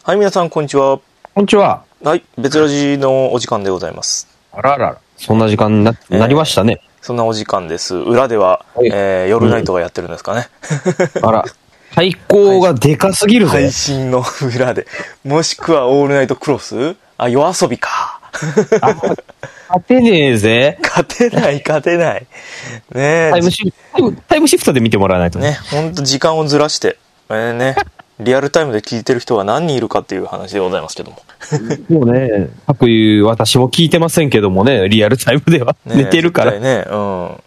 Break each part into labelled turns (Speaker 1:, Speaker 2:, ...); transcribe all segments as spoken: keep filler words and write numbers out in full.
Speaker 1: はい、皆さん、こんにちは。
Speaker 2: こんにちは。
Speaker 1: はい、別ラジのお時間でございます。
Speaker 2: あらあら、そんな時間に な,、えー、なりましたね。
Speaker 1: そんなお時間です。裏では、はい、えー、夜ナイトがやってるんですかね。
Speaker 2: うん、あら、最高がでかすぎるぜ。
Speaker 1: 配信の裏で。もしくは、オールナイトクロス？あ、夜遊びか。
Speaker 2: あ、勝てねえぜ。
Speaker 1: 勝てない、勝てない。ねえ。
Speaker 2: タイムシフト、タイムシフトで見てもらわないとね。
Speaker 1: ね、ほんと時間をずらして、えー、ね。リアルタイムで聞いてる人が何人いるかっていう話でございますけども。
Speaker 2: もうね、各いう私も聞いてませんけどもね、リアルタイムでは。ね、寝てるから。
Speaker 1: ね、うん。
Speaker 2: うん。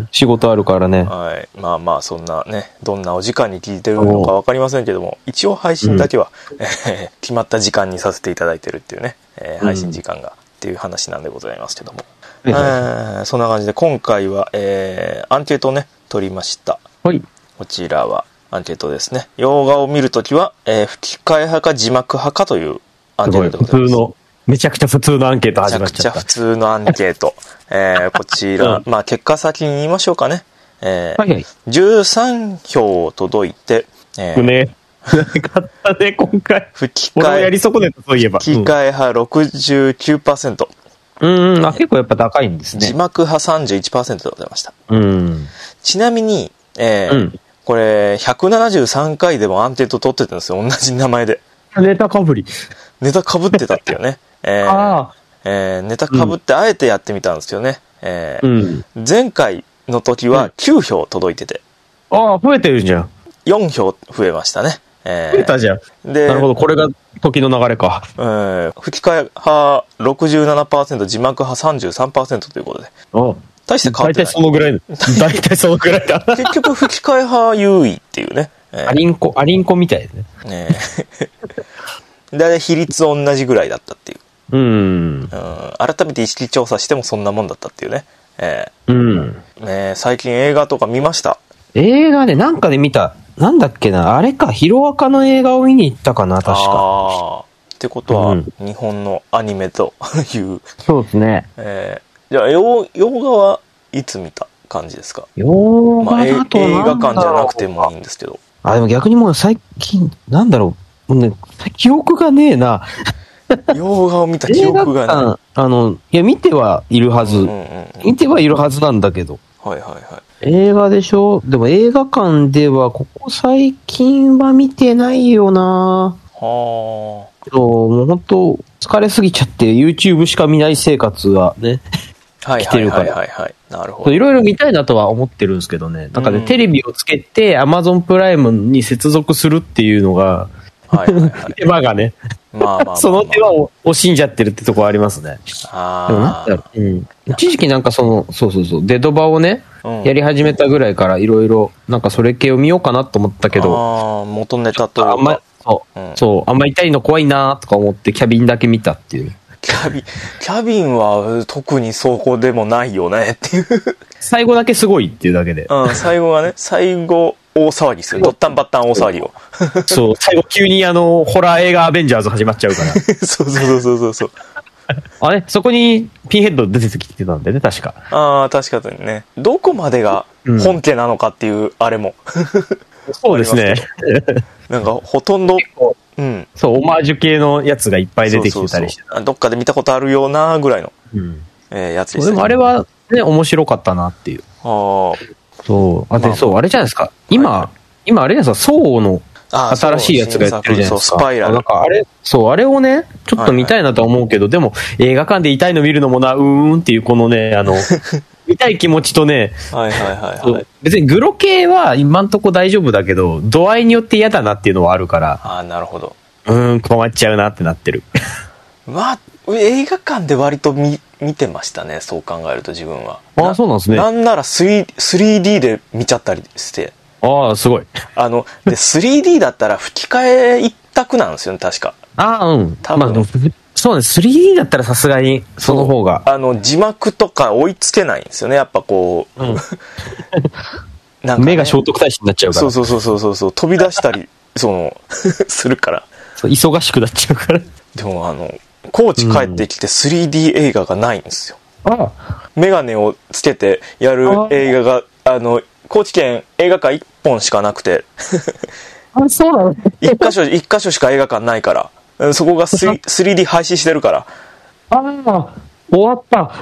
Speaker 2: 仕事あるからね。
Speaker 1: はい。まあまあ、そんなね、どんなお時間に聞いてるのかわかりませんけども、一応配信だけは、うん、えー、決まった時間にさせていただいてるっていうね、えー、配信時間がっていう話なんでございますけども。うん、えー、そんな感じで今回は、えー、アンケートをね、取りました。
Speaker 2: はい。
Speaker 1: こちらは、アンケートですね。洋画を見るときは、えー、吹き替え派か字幕派かというアンケートでございます。
Speaker 2: 普通の、めちゃくちゃ普通のアンケート始まっちゃった。
Speaker 1: めちゃくちゃ普通のアンケート。えー、こちら、うん、まあ結果先に言いましょうかね。えーはいはい、じゅうさん票届いて、えー、
Speaker 2: ね。勝ったね、今回。
Speaker 1: 吹き替え。
Speaker 2: 俺もやり損ねた、そういえば。
Speaker 1: 吹き替え派 ろくじゅうきゅうパーセント。
Speaker 2: うん、うん、あ、結構やっぱ高いんですね。
Speaker 1: 字幕派 さんじゅういちパーセント でございました。
Speaker 2: うん。
Speaker 1: ちなみに、えー、うんこれ、ひゃくななじゅうさんかいでもアンケート取ってたんですよ。同じ名前で。
Speaker 2: ネタかぶり。
Speaker 1: ネタかぶってたっていうね。えーあえー、ネタかぶってあえてやってみたんですけどね。えーうん、前回の時はきゅう票届いてて。
Speaker 2: ああ、増えてるじゃん。
Speaker 1: よん票増えましたね。
Speaker 2: えー、増えたじゃん。で、なるほど、これが時の流れか。
Speaker 1: えー、吹き替え派 ろくじゅうななパーセント、字幕派 さんじゅうさんパーセント ということで。
Speaker 2: ああ
Speaker 1: 大して変わってない。
Speaker 2: 大体そのぐらい。大体そのぐらいだ。
Speaker 1: 結局吹き替え派優位っていうね。
Speaker 2: えー、アリンコ、アリンコみたいですね。
Speaker 1: ねえ。だいたい比率同じぐらいだったっていう。
Speaker 2: うん。うん。
Speaker 1: 改めて意識調査してもそんなもんだったっていうね。え
Speaker 2: ー、うん。
Speaker 1: ね最近映画とか見ました？
Speaker 2: 映画ね、なんかで見た。なんだっけな、あれか、ヒロアカの映画を見に行ったかな、確か。
Speaker 1: ああ。ってことは、うん、日本のアニメという。
Speaker 2: そうですね。
Speaker 1: えーじゃあ、洋画はいつ見た感じですか？
Speaker 2: 洋画だと、
Speaker 1: まあ、映画館じゃなくてもいいんですけど。
Speaker 2: あ、でも逆にもう最近、なんだろう、もうね、記憶がねえな。
Speaker 1: 洋画を見た記憶がね。
Speaker 2: あの、いや、見てはいるはず、うんうんうん。見てはいるはずなんだけど。
Speaker 1: はいはいはい。
Speaker 2: 映画でしょ？でも映画館では、ここ最近は見てないよな。
Speaker 1: はあ。
Speaker 2: もう本当疲れすぎちゃって YouTube しか見ない生活がね。
Speaker 1: はいはいはいはいはい。なるほど。
Speaker 2: いろいろ見たいなとは思ってるんですけどね。なんかね、うん、テレビをつけて Amazon プライムに接続するっていうのが、はいはいはい、手間がね。まあまあまあまあ、その手間を惜しんじゃってるってところありますね。ああ。でもなんだろう。うん。一時期なんかその、そうそうそう、デドバをね、うん、やり始めたぐらいからいろいろ、なんかそれ系を見ようかなと思ったけど。
Speaker 1: ああ、元ネタというか。
Speaker 2: あんま、そう、うん、そう、あんま痛いの怖いなとか思ってキャビンだけ見たっていう。
Speaker 1: キャビン、キャビンは特にそこでもないよねっていう。
Speaker 2: 最後だけすごいっていうだけで。
Speaker 1: うん、最後がね、最後大騒ぎする。ドッタンバッタン大騒ぎを。
Speaker 2: そう、最後急にあの、ホラー映画アベンジャーズ始まっちゃうから。
Speaker 1: そうそうそうそうそう。
Speaker 2: あれそこにピンヘッド出てきてたんだよね、確か。
Speaker 1: ああ、確かにね。どこまでが本家なのかっていう、あれも。
Speaker 2: そうですね。
Speaker 1: なんか、ほとんど、うん。
Speaker 2: そう、オマージュ系のやつがいっぱい出てきてたりして。
Speaker 1: そうそうそうどっかで見たことあるようなぐらいの、うんえー、やつでした、ね。
Speaker 2: でもあれはね、面白かったなっていう。ああ。そう。あ、で、まあ、そう、あれじゃないですか。今、はい、今あれじゃないですか、ソーの新しいやつがやってるじゃないですか。
Speaker 1: そう、スパイラル。
Speaker 2: なんかあれ、そう、あれをね、ちょっと見たいなとは思うけど、はいはい、でも映画館で痛いの見るのもな、うーんっていうこのね、あの、見たい気持ちとね、はいはいはい、はい、別にグロ系は今んとこ大丈夫だけど、度合いによって嫌だなっていうのはあるから、
Speaker 1: ああ、なるほど。
Speaker 2: うーん、困っちゃうなってなってる。
Speaker 1: まあ、映画館で割と見、見てましたね、そう考えると自分は。
Speaker 2: ああ、そうなんですね。
Speaker 1: なんなら スリーディー で見ちゃったりして。
Speaker 2: ああ、すごい。
Speaker 1: あの、で、スリーディー だったら吹き替え一択なんですよね、確か。
Speaker 2: ああ、うん。多分。まあ、そうね、スリーディー だったらさすがに、その方が。
Speaker 1: あの、字幕とか追いつけないんですよね、やっぱこう。うん、
Speaker 2: なんかね、目が聖徳太子になっちゃうから。
Speaker 1: そうそうそうそうそう、飛び出したり、その、するから。
Speaker 2: そう、忙しくなっちゃうから。
Speaker 1: でも、あの、高知帰ってきて スリーディー 映画がないんですよ。
Speaker 2: あ
Speaker 1: あ。メガネをつけてやる映画が、あ, あの、高知県映画館一本しかなくて。
Speaker 2: あ、そうなの？
Speaker 1: 一箇所、一箇所しか映画館ないから。 そこが スリーディー 廃止してるから。
Speaker 2: ああ、終わった。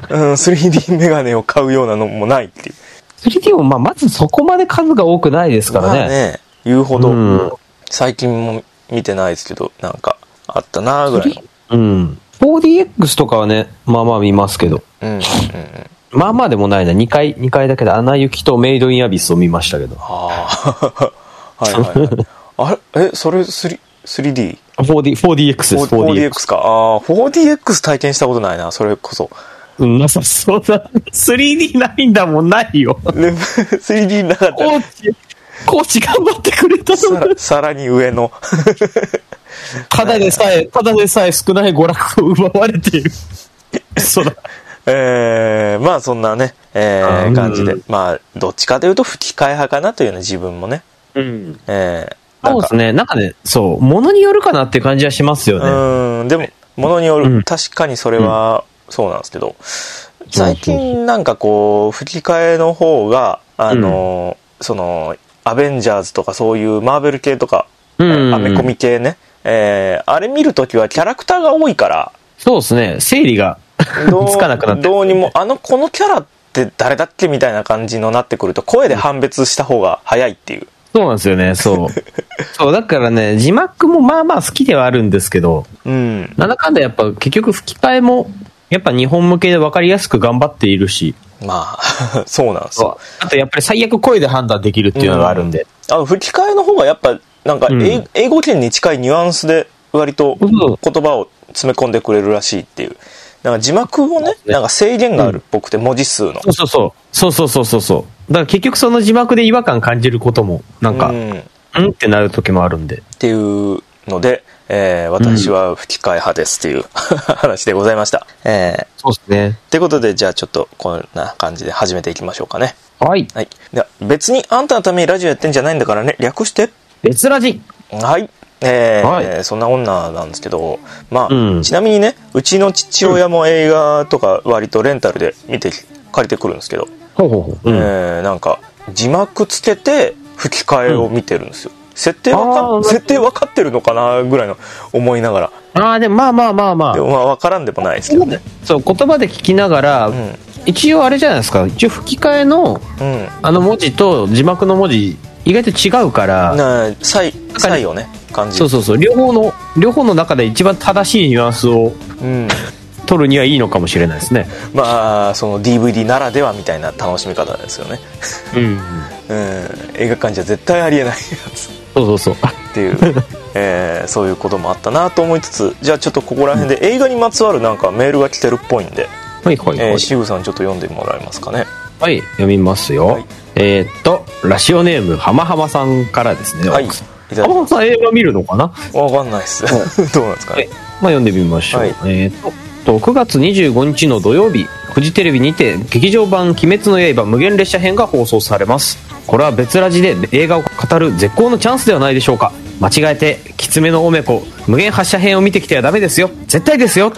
Speaker 1: うん、スリーディー メガネを買うようなのもないっていう。
Speaker 2: スリーディー もまあまずそこまで数が多くないですからね。まあね、
Speaker 1: 言うほど、うん、最近も見てないですけど、なんかあったなぐらいの。
Speaker 2: うん。フォーディーエックス とかはね、まあまあ見ますけど。うんうんうん。まあまあでもないな。にかい、にかいだけでアナ雪とメイドインアビスを見ましたけど。あ
Speaker 1: あ。はいはいはい。あれ、え、それ スリーディー？
Speaker 2: フォーディー、フォーディーエックス です。
Speaker 1: フォーディーエックス か。ああ、フォーディーエックス 体験したことないな、それこそ。
Speaker 2: うん、なさそうだ。スリーディー ないんだもん、ないよ。
Speaker 1: スリーディー なかった。
Speaker 2: コーチ、コーチ頑張ってくれた
Speaker 1: のさら、さらに上の。
Speaker 2: ただでさえ、ただでさえ少ない娯楽を奪われている。そうだ。
Speaker 1: えー、まあそんなね、えー、感じで、まあどっちかというと吹き替え派かなというような自分もね。うん。え
Speaker 2: ー、そうですね。なんかね、そう、ものによるかなっていう感じはしますよね。
Speaker 1: うん、でも、ものによる、うん、確かにそれはそうなんですけど、うん、最近なんかこう、吹き替えの方が、あの、うん、その、アベンジャーズとかそういうマーベル系とか、うんうんうん、アメコミ系ね、えー、あれ見るときはキャラクターが多いから、
Speaker 2: そうですね、整理がつかなくなって
Speaker 1: どうにも、あの、このキャラって誰だっけみたいな感じのなってくると、声で判別した方が早いっていう。
Speaker 2: そうなんですよね、そう。そう、だからね、字幕もまあまあ好きではあるんですけど、うん。なんだかんだやっぱ結局吹き替えも、やっぱ日本向けで分かりやすく頑張っているし。
Speaker 1: まあ、そうなんですよ。
Speaker 2: あとやっぱり最悪声で判断できるっていうのがあるんで。
Speaker 1: うん、あの吹き替えの方がやっぱ、なんか、うん、英語圏に近いニュアンスで割と言葉を詰め込んでくれるらしいっていう。なんか字幕もね、なんか制限があるっぽくて、文字数の。
Speaker 2: そうそうそう。そうそうそうそうそう。だから結局その字幕で違和感感じることも、なんか、うん、うんってなる時もあるんで。
Speaker 1: っていうので、えー、私は吹き替え派ですっていう、うん、話でございました。えー、
Speaker 2: そうですね。
Speaker 1: ということで、じゃあちょっとこんな感じで始めていきましょうかね。
Speaker 2: はい。
Speaker 1: はい。では別にあんたのためにラジオやってんじゃないんだからね、略して。
Speaker 2: 別ラジ。
Speaker 1: はい。えーはい、そんな女なんですけど、まあ、うん、ちなみにね、うちの父親も映画とか割とレンタルで見て借りてくるんですけど、ほうほうほう、うん、えー、なんか字幕つけて吹き替えを見てるんですよ。うん、設定わか設定分かってるのかなぐらいの思いながら。
Speaker 2: ああ、でもまあまあまあまあ。
Speaker 1: でもまあ分からんでもないですけどね。
Speaker 2: そう、言葉で聞きながら、うん、一応あれじゃないですか。一応吹き替えの、うん、あの文字と字幕の文字意外と違うから。
Speaker 1: な差異差異をね。感じ
Speaker 2: そうそうそう、両方の両方の中で一番正しいニュアンスを、うん、取るにはいいのかもしれないですね。
Speaker 1: まあその ディーブイディー ならではみたいな楽しみ方ですよね。うん、うん、映画館じゃ絶対ありえないやつ。
Speaker 2: そうそうそう
Speaker 1: っていう、えー、そういうこともあったなと思いつつ、じゃあちょっとここら辺で映画にまつわるなんかメールが来てるっぽいんで、はいはいはい、えー、シグさんちょっと読んでもらえますかね。
Speaker 2: はい、読みますよ。はい、えー、っとラジオネームはまはまさんからですね。はい。浜田さん映画見るのかな？
Speaker 1: わかんないっす。どうなんですかね。
Speaker 2: まあ読んでみましょう。はい、えー、とくがつにじゅうごにちの土曜日、フジテレビにて劇場版鬼滅の刃無限列車編が放送されます。これは別ラジで映画を語る絶好のチャンスではないでしょうか。間違えてきつめのおめこ無限発射編を見てきてはダメですよ。絶対ですよ。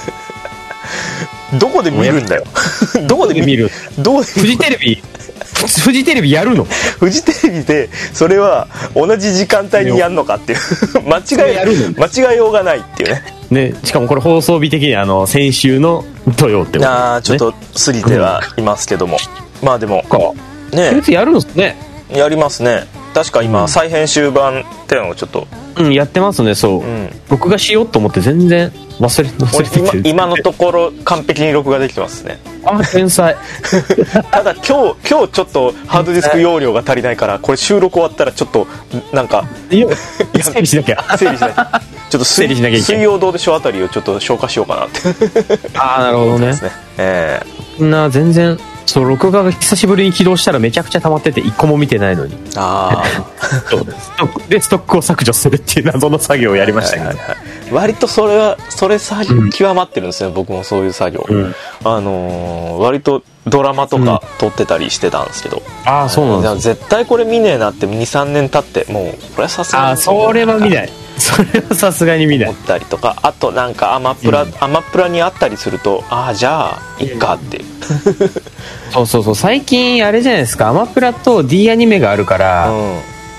Speaker 1: どこで見るんだよ。どこで見る？
Speaker 2: どうフジテレビフジテレビやるの？
Speaker 1: フジテレビでそれは同じ時間帯にやるのかっていう間違い間違いようがないっていうね。
Speaker 2: ね、しかもこれ放送日的にあの先週の土曜ってことですね。
Speaker 1: ああ、ちょっと過ぎてはいますけども、うん、まあでも
Speaker 2: ね、やるんですね。
Speaker 1: やりますね。確か今、うん、再編集版っていうのをちょっと、
Speaker 2: うん、やってますね。そう、うん、録画しようと思って全然忘れ忘れてて、
Speaker 1: 今, 今のところ完璧に録画できてますね。
Speaker 2: あ、天才。
Speaker 1: ただ今日今日ちょっとハードディスク容量が足りないから、これ収録終わったらちょっとなんか
Speaker 2: 整理しなきゃ
Speaker 1: 整理しなきゃちょっと水曜どうでしょうあたりをちょっと消化しようかなって。
Speaker 2: ああ、なるほどね。ですね。えー、な全然そう録画が久しぶりに起動したらめちゃくちゃ溜まってていっこも見てないのに、あそうでストックを削除するっていう謎の作業をやりましたけど、はいはいはい、
Speaker 1: 割とそれはそれ作業極まってるんですよ、うん、僕もそういう作業、うん、あのー、割とドラマとか撮ってたりしてたんですけど、うん、
Speaker 2: ああそうなんです、
Speaker 1: 絶対これ見ねえなって にさんねん経ってもうこれはさすがに
Speaker 2: あそれは見ないそれはさすがに見ない
Speaker 1: 思ったりとか、あとなんかアマプラ、うん、アマプラにあったりすると、ああじゃあいっかっていう、うん、
Speaker 2: そうそうそう、最近あれじゃないですか、アマプラと D アニメがあるから、うん、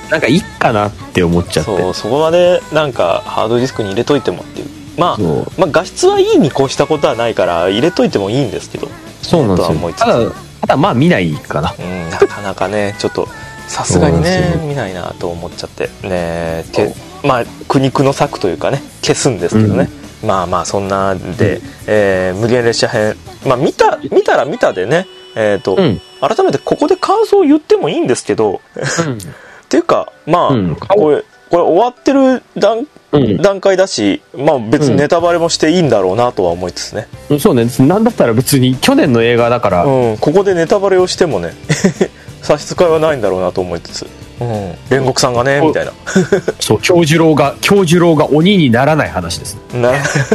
Speaker 2: なんかいいかなって思っちゃって。
Speaker 1: そうそこまでなんかハードディスクに入れといてもっていう、まあ、まあ画質はいいに越したことはないから入れといてもいいんですけど、
Speaker 2: そうなんですよ。ただただまあ見ないかな、
Speaker 1: うん、なかなかねちょっとさすがにね見ないなと思っちゃってね、けまあ苦肉の策というかね消すんですけどね、うん、まあまあそんなで、うん、えー、無限列車編、まあ見た見たら見たでね、えーとうん、改めてここで感想を言ってもいいんですけど、うん、っていうかまあ、うん、これこれ終わってる段うん、段階だし、まあ、別にネタバレもしていいんだろうなとは思いつつね、
Speaker 2: うん、そうね、なんだったら別に去年の映画だから、
Speaker 1: うん、ここでネタバレをしてもね差し支えはないんだろうなと思いつつ、うん、煉獄さんがねみたいな
Speaker 2: そう京次郎が京次郎が鬼にならない話ですな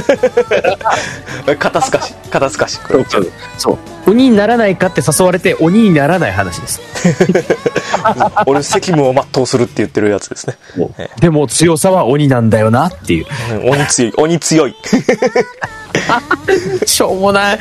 Speaker 1: 肩透かし肩透かし
Speaker 2: そうそう鬼にならないかって誘われて鬼にならない話です
Speaker 1: 俺責務を全うするって言ってるやつですね
Speaker 2: でも強さは鬼なんだよなっていう、
Speaker 1: うん、鬼強い鬼強い
Speaker 2: しょうもない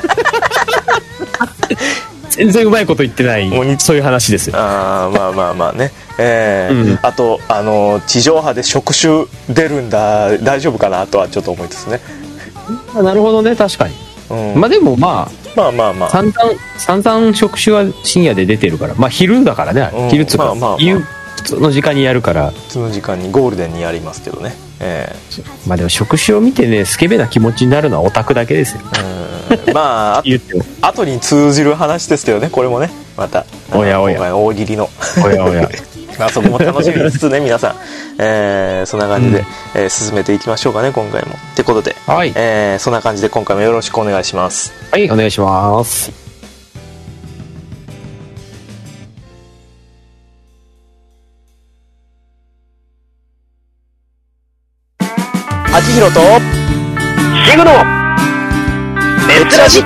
Speaker 2: 全然うまいこと言ってないそういう話ですよ。
Speaker 1: あまあまあまあね、えーうん、あとあの地上波で触手出るんだ大丈夫かなとはちょっと思いつつね。
Speaker 2: なるほどね、確かに、うん、まあでもまあまあまあまあ散々散々触手は深夜で出てるから、まあ昼だからね、うん、昼つうか、まあまあまあ、普通の時間にやるから
Speaker 1: 普通の時間にゴールデンにやりますけどね、え
Speaker 2: ー、まあでも触手を見てねスケベな気持ちになるのはオタクだけですよ。
Speaker 1: うんまあ後に通じる話ですけどね、これもねまた
Speaker 2: おやおや
Speaker 1: 大喜利の
Speaker 2: おやおや
Speaker 1: まあそこも楽しみにしつつね皆さん、えー、そんな感じで、うんえー、進めていきましょうかね今回もってことで、はいえー、そんな感じで今回もよろしくお願いします。
Speaker 2: はいお願いします。
Speaker 1: 秋広と
Speaker 2: シグのメッツラジ。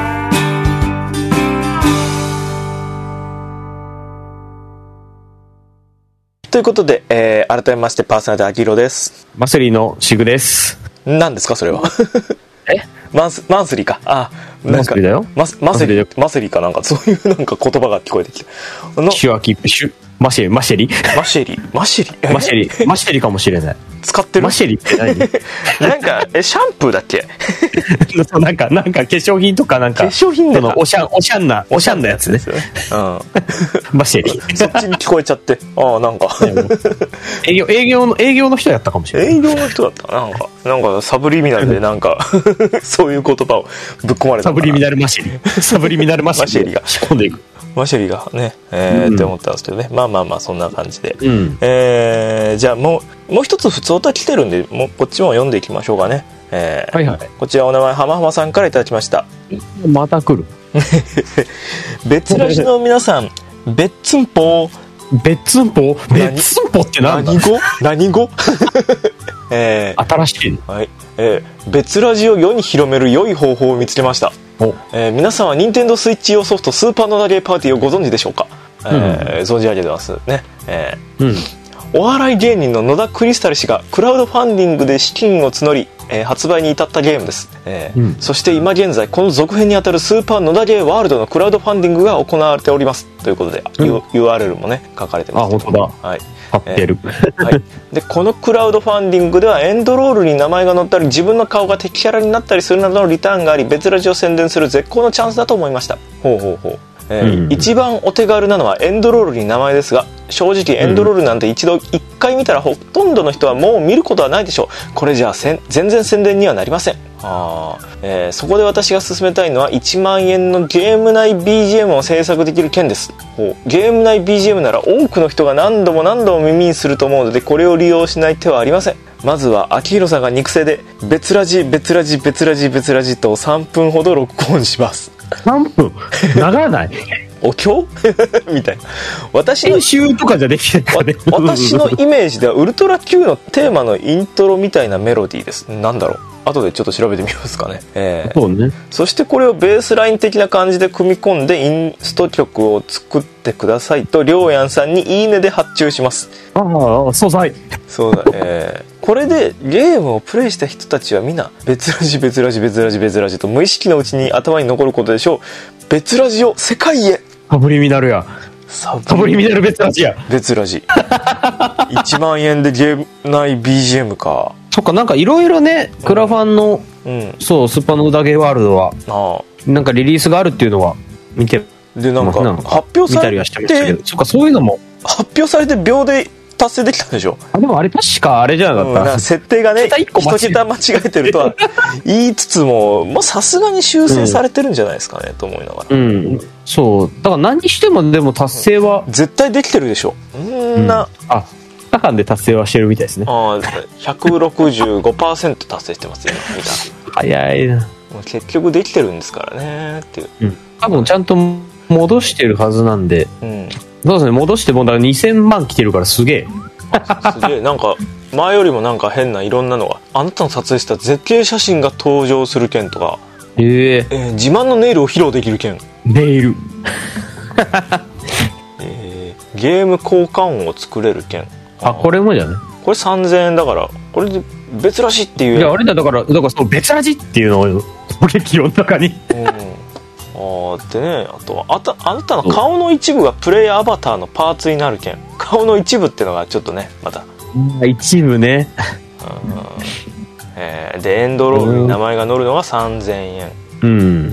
Speaker 1: ということで、えー、改めましてパーソナリティ秋広です。
Speaker 2: マセリーのシグです。
Speaker 1: 何ですかそれは
Speaker 2: え
Speaker 1: マンスマンスリーかあ
Speaker 2: なんかマスリーだよ
Speaker 1: マスマセリーマセリーかなんかそういうなんか言葉が聞こえてきた。
Speaker 2: シュアキップシュマシェマシェリ
Speaker 1: マシェリマシェリ
Speaker 2: マシェリマシェリかもしれない。
Speaker 1: 使ってる
Speaker 2: マシェリって何
Speaker 1: なんかえシャンプーだっけ
Speaker 2: そうなんかなんか化粧品とかなんか
Speaker 1: 化粧品
Speaker 2: だのおしゃんおしゃんなおしゃんなやつね。うん、マシェリ
Speaker 1: そっちに聞こえちゃってああなんか
Speaker 2: 営業営業の営業の人やったかもしれない。
Speaker 1: 営業の人だったなんかなんかサブリミナルでなんかそういう言葉をぶっ込まれた
Speaker 2: サブリミナルマシェリサブリミナルマシェリが仕込んでいく
Speaker 1: マシェリがね、えーうん、って思ったんですけどね。まあまあまあそんな感じで、うん、えー、じゃあもうもう一つ普通歌来てるんでもうこっちも読んでいきましょうかね、えーはいはい、こちらお名前浜浜さんからいただきました。
Speaker 2: また来る
Speaker 1: 別ラジの皆さん別ツンポ
Speaker 2: 別ツンポ別ツンポって何だ
Speaker 1: 何語何語えー、
Speaker 2: 新しい、
Speaker 1: はいえー、別ラジを世に広める良い方法を見つけました。えー、皆さんは任天堂スイッチ用ソフトスーパーノダゲーパーティーをご存知でしょうか。えーうん、存じ上げてますね、えーうん、お笑い芸人の野田クリスタル氏がクラウドファンディングで資金を募り、えー、発売に至ったゲームです、えーうん、そして今現在この続編にあたるスーパーノダゲーワールドのクラウドファンディングが行われておりますということで、うん、ユーアールエル もね書かれてます。
Speaker 2: あ本当だ、
Speaker 1: はい
Speaker 2: 貼ってる、
Speaker 1: えーはい、でこのクラウドファンディングではエンドロールに名前が載ったり自分の顔が敵キャラになったりするなどのリターンがあり別ラジを宣伝する絶好のチャンスだと思いました。ほうほうほう、えーうん、一番お手軽なのはエンドロールに名前ですが正直エンドロールなんて一度一回見たらほとんどの人はもう見ることはないでしょう。これじゃあせん全然宣伝にはなりません。あ、えー、そこで私が勧めたいのはいちまんえんのゲーム内 ビージーエム を制作できる件です。ゲーム内 ビージーエム なら多くの人が何度も何度も耳にすると思うのでこれを利用しない手はありません。まずは秋広さんが肉声で別ラジ別ラジ別ラジ別ラジとさんぷんほど録音します。
Speaker 2: さんぷん長らない
Speaker 1: お経みたいな。
Speaker 2: 私の編集とかじゃできないね
Speaker 1: 私のイメージではウルトラ Q のテーマのイントロみたいなメロディーです。なんだろう後でちょっと調べてみますかね、えー、
Speaker 2: そうね。
Speaker 1: そしてこれをベースライン的な感じで組み込んでインスト曲を作ってくださいとりょうやんさんにいいねで発注します。
Speaker 2: ああ素材
Speaker 1: そうだ、えー、これでゲームをプレイした人たちはみんな別ラジ別ラジ別ラジ別ラジと無意識のうちに頭に残ることでしょう。別ラジを世界へ
Speaker 2: サブリミナルやサブリミナル別ラジや。
Speaker 1: 別ラジ。いちまんえんでゲーム内 ビージーエム か。
Speaker 2: そっか、なんかいろいろね、クラファンの、うん、そう、スーパーノーダゲーワールドは、ああ、なんかリリースがあるっていうのは見て、
Speaker 1: で、なんか発表されて、見たりはしてましたけど、
Speaker 2: そっか、そういうのも。
Speaker 1: 発表されて秒で達成できたんでしょ。
Speaker 2: あ、でもあれ確かあれじゃなかった。うん、
Speaker 1: 設定がね、一桁間違えてるとは言いつつも、まあさすがに修正されてるんじゃないですかね、うん、と思いながら。
Speaker 2: うん。そう。だから何にしてもでも達成は。
Speaker 1: 絶対できてるでしょ。んな。うん、
Speaker 2: あ、ふたかんで達成はしてるみたいですね。
Speaker 1: ああ、ひゃくろくじゅうごパーセント 達成してますよ、今見た。
Speaker 2: 早いな。
Speaker 1: もう結局できてるんですからね、っていう。
Speaker 2: うん。多分ちゃんと戻してるはずなんで。うん。そうですね、戻してもだからにせんまん来てるからすげえ。
Speaker 1: すげえ、なんか前よりもなんか変ないろんなのが、あなたの撮影した絶景写真が登場する件とか、
Speaker 2: えー
Speaker 1: えー、自慢のネイルを披露できる件、
Speaker 2: ネイル、
Speaker 1: えー、ゲーム交換音を作れる件。
Speaker 2: あ、これもじゃね、
Speaker 1: これさんぜんえんだから、これで別らしいっていう。
Speaker 2: いや、あれだ、だからだからその別らしいっていうのを攻撃の中に、うん、
Speaker 1: あでね、あとはあたあなたの顔の一部がプレイヤーアバターのパーツになる件。顔の一部っていうのがちょっとね、また
Speaker 2: 一部ね、
Speaker 1: うん、えー、でエンドロールに名前が載るのがさんぜんえん、
Speaker 2: うん、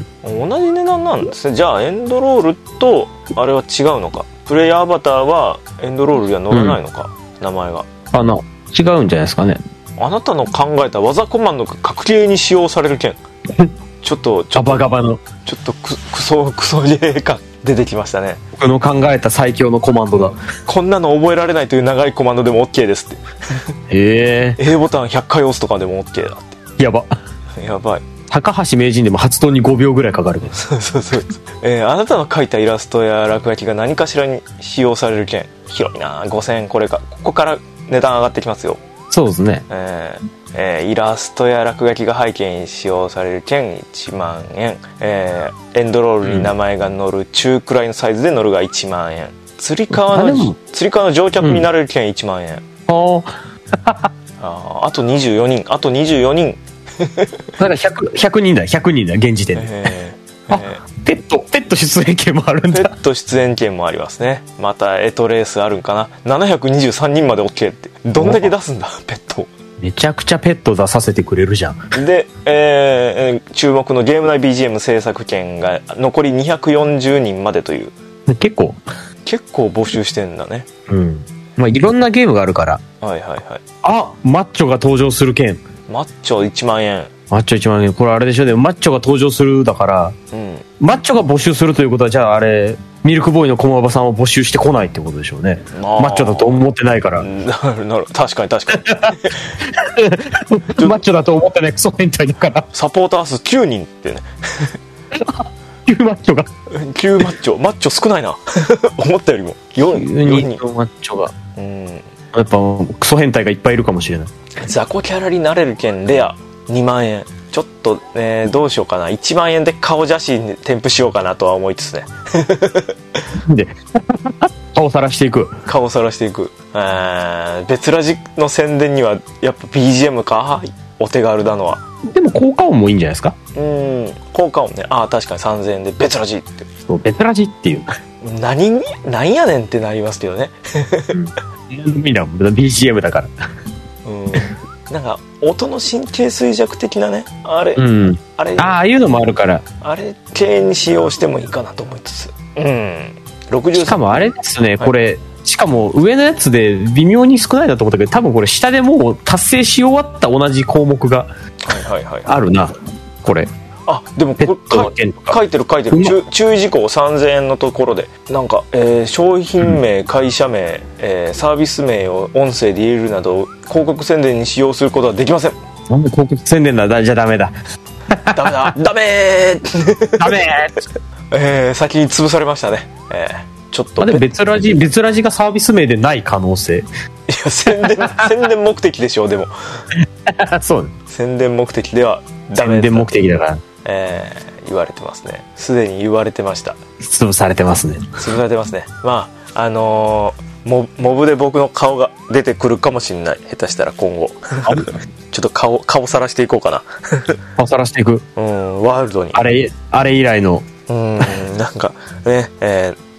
Speaker 1: 同じ値段なんですね。じゃあエンドロールとあれは違うのか、プレイヤーアバターはエンドロールには載らないのか、うん、名前が
Speaker 2: あの違うんじゃないですかね。
Speaker 1: あなたの考えた技コマンドが格ゲーに使用される件。ちょっとちょっと
Speaker 2: ガバガバの
Speaker 1: ちょっとクソクソゲー感出てきましたね。
Speaker 2: 僕の考えた最強のコマンドだ。
Speaker 1: こんなの覚えられないという長いコマンドでも OK ですって。
Speaker 2: へえ。
Speaker 1: A ボタンひゃっかい押すとかでも OK だって。
Speaker 2: やば。
Speaker 1: やばい。
Speaker 2: 高橋名人でも発動にごびょうぐらいかかる。
Speaker 1: そうそうそう。えー、あなたの描いたイラストや落書きが何かしらに使用される件。広いな。ごせんえん、これか。ここから値段上がってきますよ。
Speaker 2: そうですね。
Speaker 1: えーえー、イラストや落書きが背景に使用される件いちまんえん、えー、エンドロールに名前が載る中くらいのサイズで載るがいちまんえん、つり革のつり革の乗客になれる件いちまんえん、うん、あああとにじゅうよにん、あとにじゅうよにん
Speaker 2: だから ひゃく, ひゃくにんだひゃくにんだ現時点で、えー、あ、えー、ペットペット出演権もあるんだ。
Speaker 1: ペット出演権もありますね。またエトレースあるんかな。ななひゃくにじゅうさんにんまで OK って。どんだけ出すんだペット。
Speaker 2: めちゃくちゃペット出させてくれるじゃん。
Speaker 1: で、えー、注目のゲーム内 ビージーエム 制作権が残りにひゃくよんじゅうにんまでという。
Speaker 2: 結構
Speaker 1: 結構募集してんだね。
Speaker 2: うん。まあいろんなゲームがあるから。
Speaker 1: はいはいはい。
Speaker 2: あ、マッチョが登場する件。
Speaker 1: マッチョいちまんえん。
Speaker 2: マッチョいちまんえん。これあれでしょ。でもマッチョが登場するだから、うん、マッチョが募集するということは、じゃああれミルクボーイの駒場さんを募集してこないってことでしょうね。マッチョだと思ってないから。
Speaker 1: なるなる、確かに確かに。
Speaker 2: マッチョだと思ってないクソ変態だから。
Speaker 1: サポーター数きゅうにんってね。
Speaker 2: きゅうマッチョが。
Speaker 1: きゅうマッチョ、マッチョ少ないな。思ったよりもよんにん
Speaker 2: のマッチョが。うん。やっぱクソ変態がいっぱいいるかもしれない。
Speaker 1: 雑魚キャラになれる件レアにまんえん。ちょっと、ね、どうしようかな。いちまんえんで顔写真添付しようかなとは思いつつね。
Speaker 2: で顔さらしていく。
Speaker 1: 顔さらしていく。別ラジの宣伝にはやっぱ ビージーエム か。お手軽なのは。
Speaker 2: でも効果音もいいんじゃないですか。
Speaker 1: うん、効果音ね。ああ、確かにさんぜんえんで別ラジって。
Speaker 2: そう、別ラジっていう。
Speaker 1: 何何やねんってなりますけどね。
Speaker 2: うん、みんな ビージーエム だから。
Speaker 1: うんなんか音の神経衰弱的なね、あれ、うん、あれ、
Speaker 2: ああいうのもあるから、
Speaker 1: あれ系に使用してもいいかなと思いつつ、うん、ろくじゅうさん
Speaker 2: しかもあれですね、はい、これしかも上のやつで微妙に少ないなと思ったけど、多分これ下でもう達成し終わった同じ項目があるな、これ。
Speaker 1: あ、でもこれ書いてる書いてる、注, 注意事項さんぜんえんのところでなんか、えー、商品名、会社名、えー、サービス名を音声で入れるなど広告宣伝に使用することはできません。
Speaker 2: なんで広告宣伝だ、じゃダメだ
Speaker 1: ダメだダメーダメー、えー、先に潰されましたね、えー、ちょっと
Speaker 2: あで別ラジ別ラジがサービス名でない可能性。い
Speaker 1: や宣伝宣伝目的でしょう。でも
Speaker 2: そう
Speaker 1: 宣伝目的ではダメ
Speaker 2: 宣伝目的だから、
Speaker 1: えー、言われてますね。すでに言われてました。
Speaker 2: 潰されてますね。
Speaker 1: 潰されてますね。まああのー、モ, モブで僕の顔が出てくるかもしれない。下手したら今後ちょっと顔顔さらしていこうかな。
Speaker 2: 顔さらしていく。
Speaker 1: うん、ワールドに
Speaker 2: あれあれ以来の
Speaker 1: うんなんかね、えー、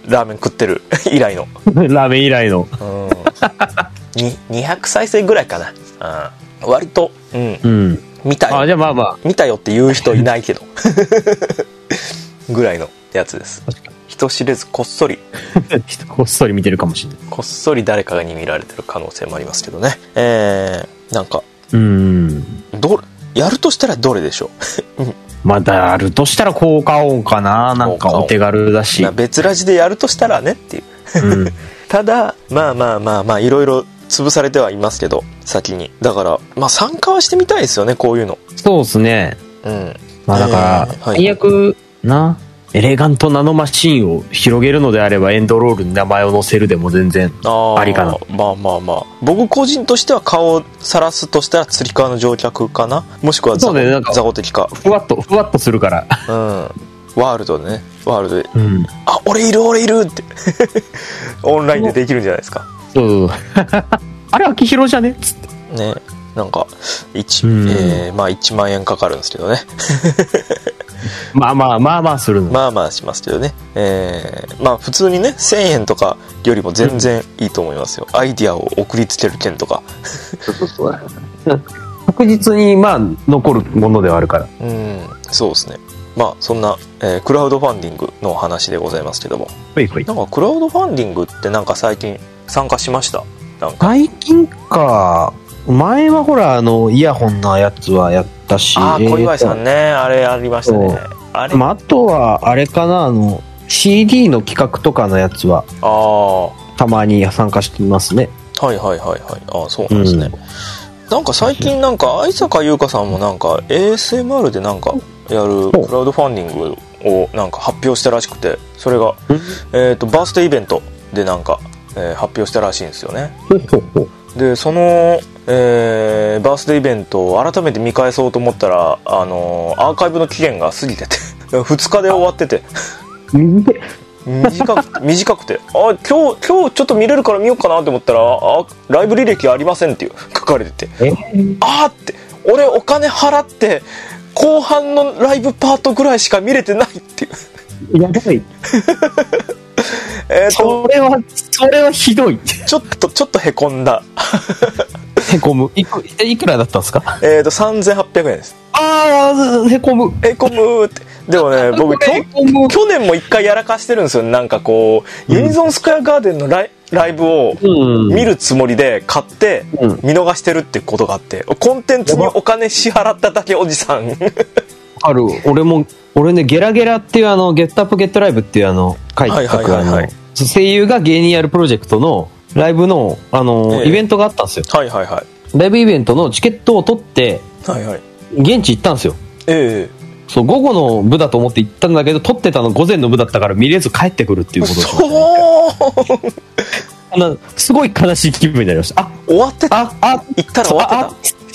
Speaker 1: ラーメン食ってる以来の
Speaker 2: ラーメン以来の、うん、
Speaker 1: ににひゃく再生ぐらいかな、うん、割と、うんうん、見たよ、
Speaker 2: あ、じゃあまあまあ
Speaker 1: 見たよって言う人いないけどぐらいのやつです。人知れずこっそり
Speaker 2: こっそり見てるかもしれない。
Speaker 1: こっそり誰かに見られてる可能性もありますけどね。えー、なんか
Speaker 2: うーん
Speaker 1: どやるとしたらどれでしょう
Speaker 2: まだやるとしたら効果音かな。なんかお手軽だし、
Speaker 1: 別ラジでやるとしたらねっていう、うん、ただまあまあまあまあいろいろ潰されてはいますけど先に、だからまあ参加はしてみたいですよね、こういうの。
Speaker 2: そうですね、
Speaker 1: うん、
Speaker 2: まあだから、えーはい、最悪なエレガントナノマシンを広げるのであればエンドロールに名前を載せるでも全然ありかな。
Speaker 1: まあまあまあ僕個人としては顔を晒すとしたらつり革の乗客かな、もしくはザゴ、ね、ザゴ的か
Speaker 2: ふわっとふわっとするから、
Speaker 1: うん、ワールドでね、ワールドで、
Speaker 2: うん、
Speaker 1: あ俺いる俺いるってオンラインでできるんじゃないですか。
Speaker 2: そうあれ秋広じゃねっつって
Speaker 1: ね、なんか 1,、うんえーまあ、いちまんえんかかるんですけどね
Speaker 2: まあまあまあまあするの
Speaker 1: まあまあしますけどね、えー、まあ普通にねせんえんとかよりも全然いいと思いますよ、うん、アイディアを送りつける件とか
Speaker 2: そうそうそう確実にまあ残るものではあるから、
Speaker 1: うん、そうですね。まあそんな、えー、クラウドファンディングの話でございますけども、
Speaker 2: はいはい、
Speaker 1: なんかクラウドファンディングってなんか最近参加しました？なんか
Speaker 2: 最近か。前はほらあのイヤホンのやつはやったし、
Speaker 1: あ小祝さんね、あれありましたね。あれ、
Speaker 2: まあ、あとはあれかな、あの シーディー の企画とかのやつはあたまに参加してますね。
Speaker 1: はいはいはいはい、あそうなんですね、うん、なんか最近なんか相坂優香さんもなんか エーエスエムアール でなんかやるクラウドファンディングをなんか発表したらしくて、それが、えーとバースデーイベントでなんか、えー、発表したらしいんですよね。でその、えー、バースデーイベントを改めて見返そうと思ったら、あのー、アーカイブの期限が過ぎててふつかで終わってて短く短くてあ今日今日ちょっと見れるから見ようかなと思ったら、あライブ履歴ありませんっていう書かれてて、あーって俺お金払って後半のライブパートぐらいしか見れてないっていう
Speaker 2: やばい
Speaker 1: えーと
Speaker 2: それはそれはひどい。
Speaker 1: ちょっとちょっとへこんだ
Speaker 2: へこむ。いくいくらだったんですか？
Speaker 1: えーとさんぜんはっぴゃくえんです。
Speaker 2: ああへこむ
Speaker 1: へこむってでもね僕去年も一回やらかしてるんですよ。なんかこう、うん、ユニゾンスクエアガーデンのライライブを見るつもりで買って見逃してるってことがあって、コンテンツにお金支払っただけおじさん
Speaker 2: ある。俺も俺ねゲラゲラっていうあのゲットアップゲットライブっていうあの書いて書くあの声優が芸人やるプロジェクトのライブのあの、えー、イベントがあったんですよ。
Speaker 1: はいはいはい。
Speaker 2: ライブイベントのチケットを取って、
Speaker 1: はいはい、
Speaker 2: 現地行ったんですよ。
Speaker 1: ええー、
Speaker 2: そう午後の部だと思って行ったんだけど、取ってたの午前の部だったから見れず帰ってくるっていうことをしましたね。あのすごい悲しい気分になりました。あ
Speaker 1: 終わってた。ああ行ったら終わって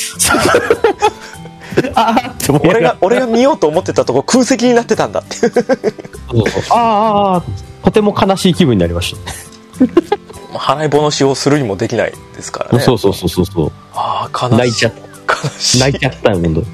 Speaker 1: た。ああって俺が俺が見ようと思ってたとこ空席になってたんだってそう
Speaker 2: そうああとても悲しい気分になりました
Speaker 1: 払い戻しをするにもできないですからね。
Speaker 2: そうそうそうそうそう
Speaker 1: ああ悲しい。
Speaker 2: 泣いちゃった悲しい泣いちゃったよ本当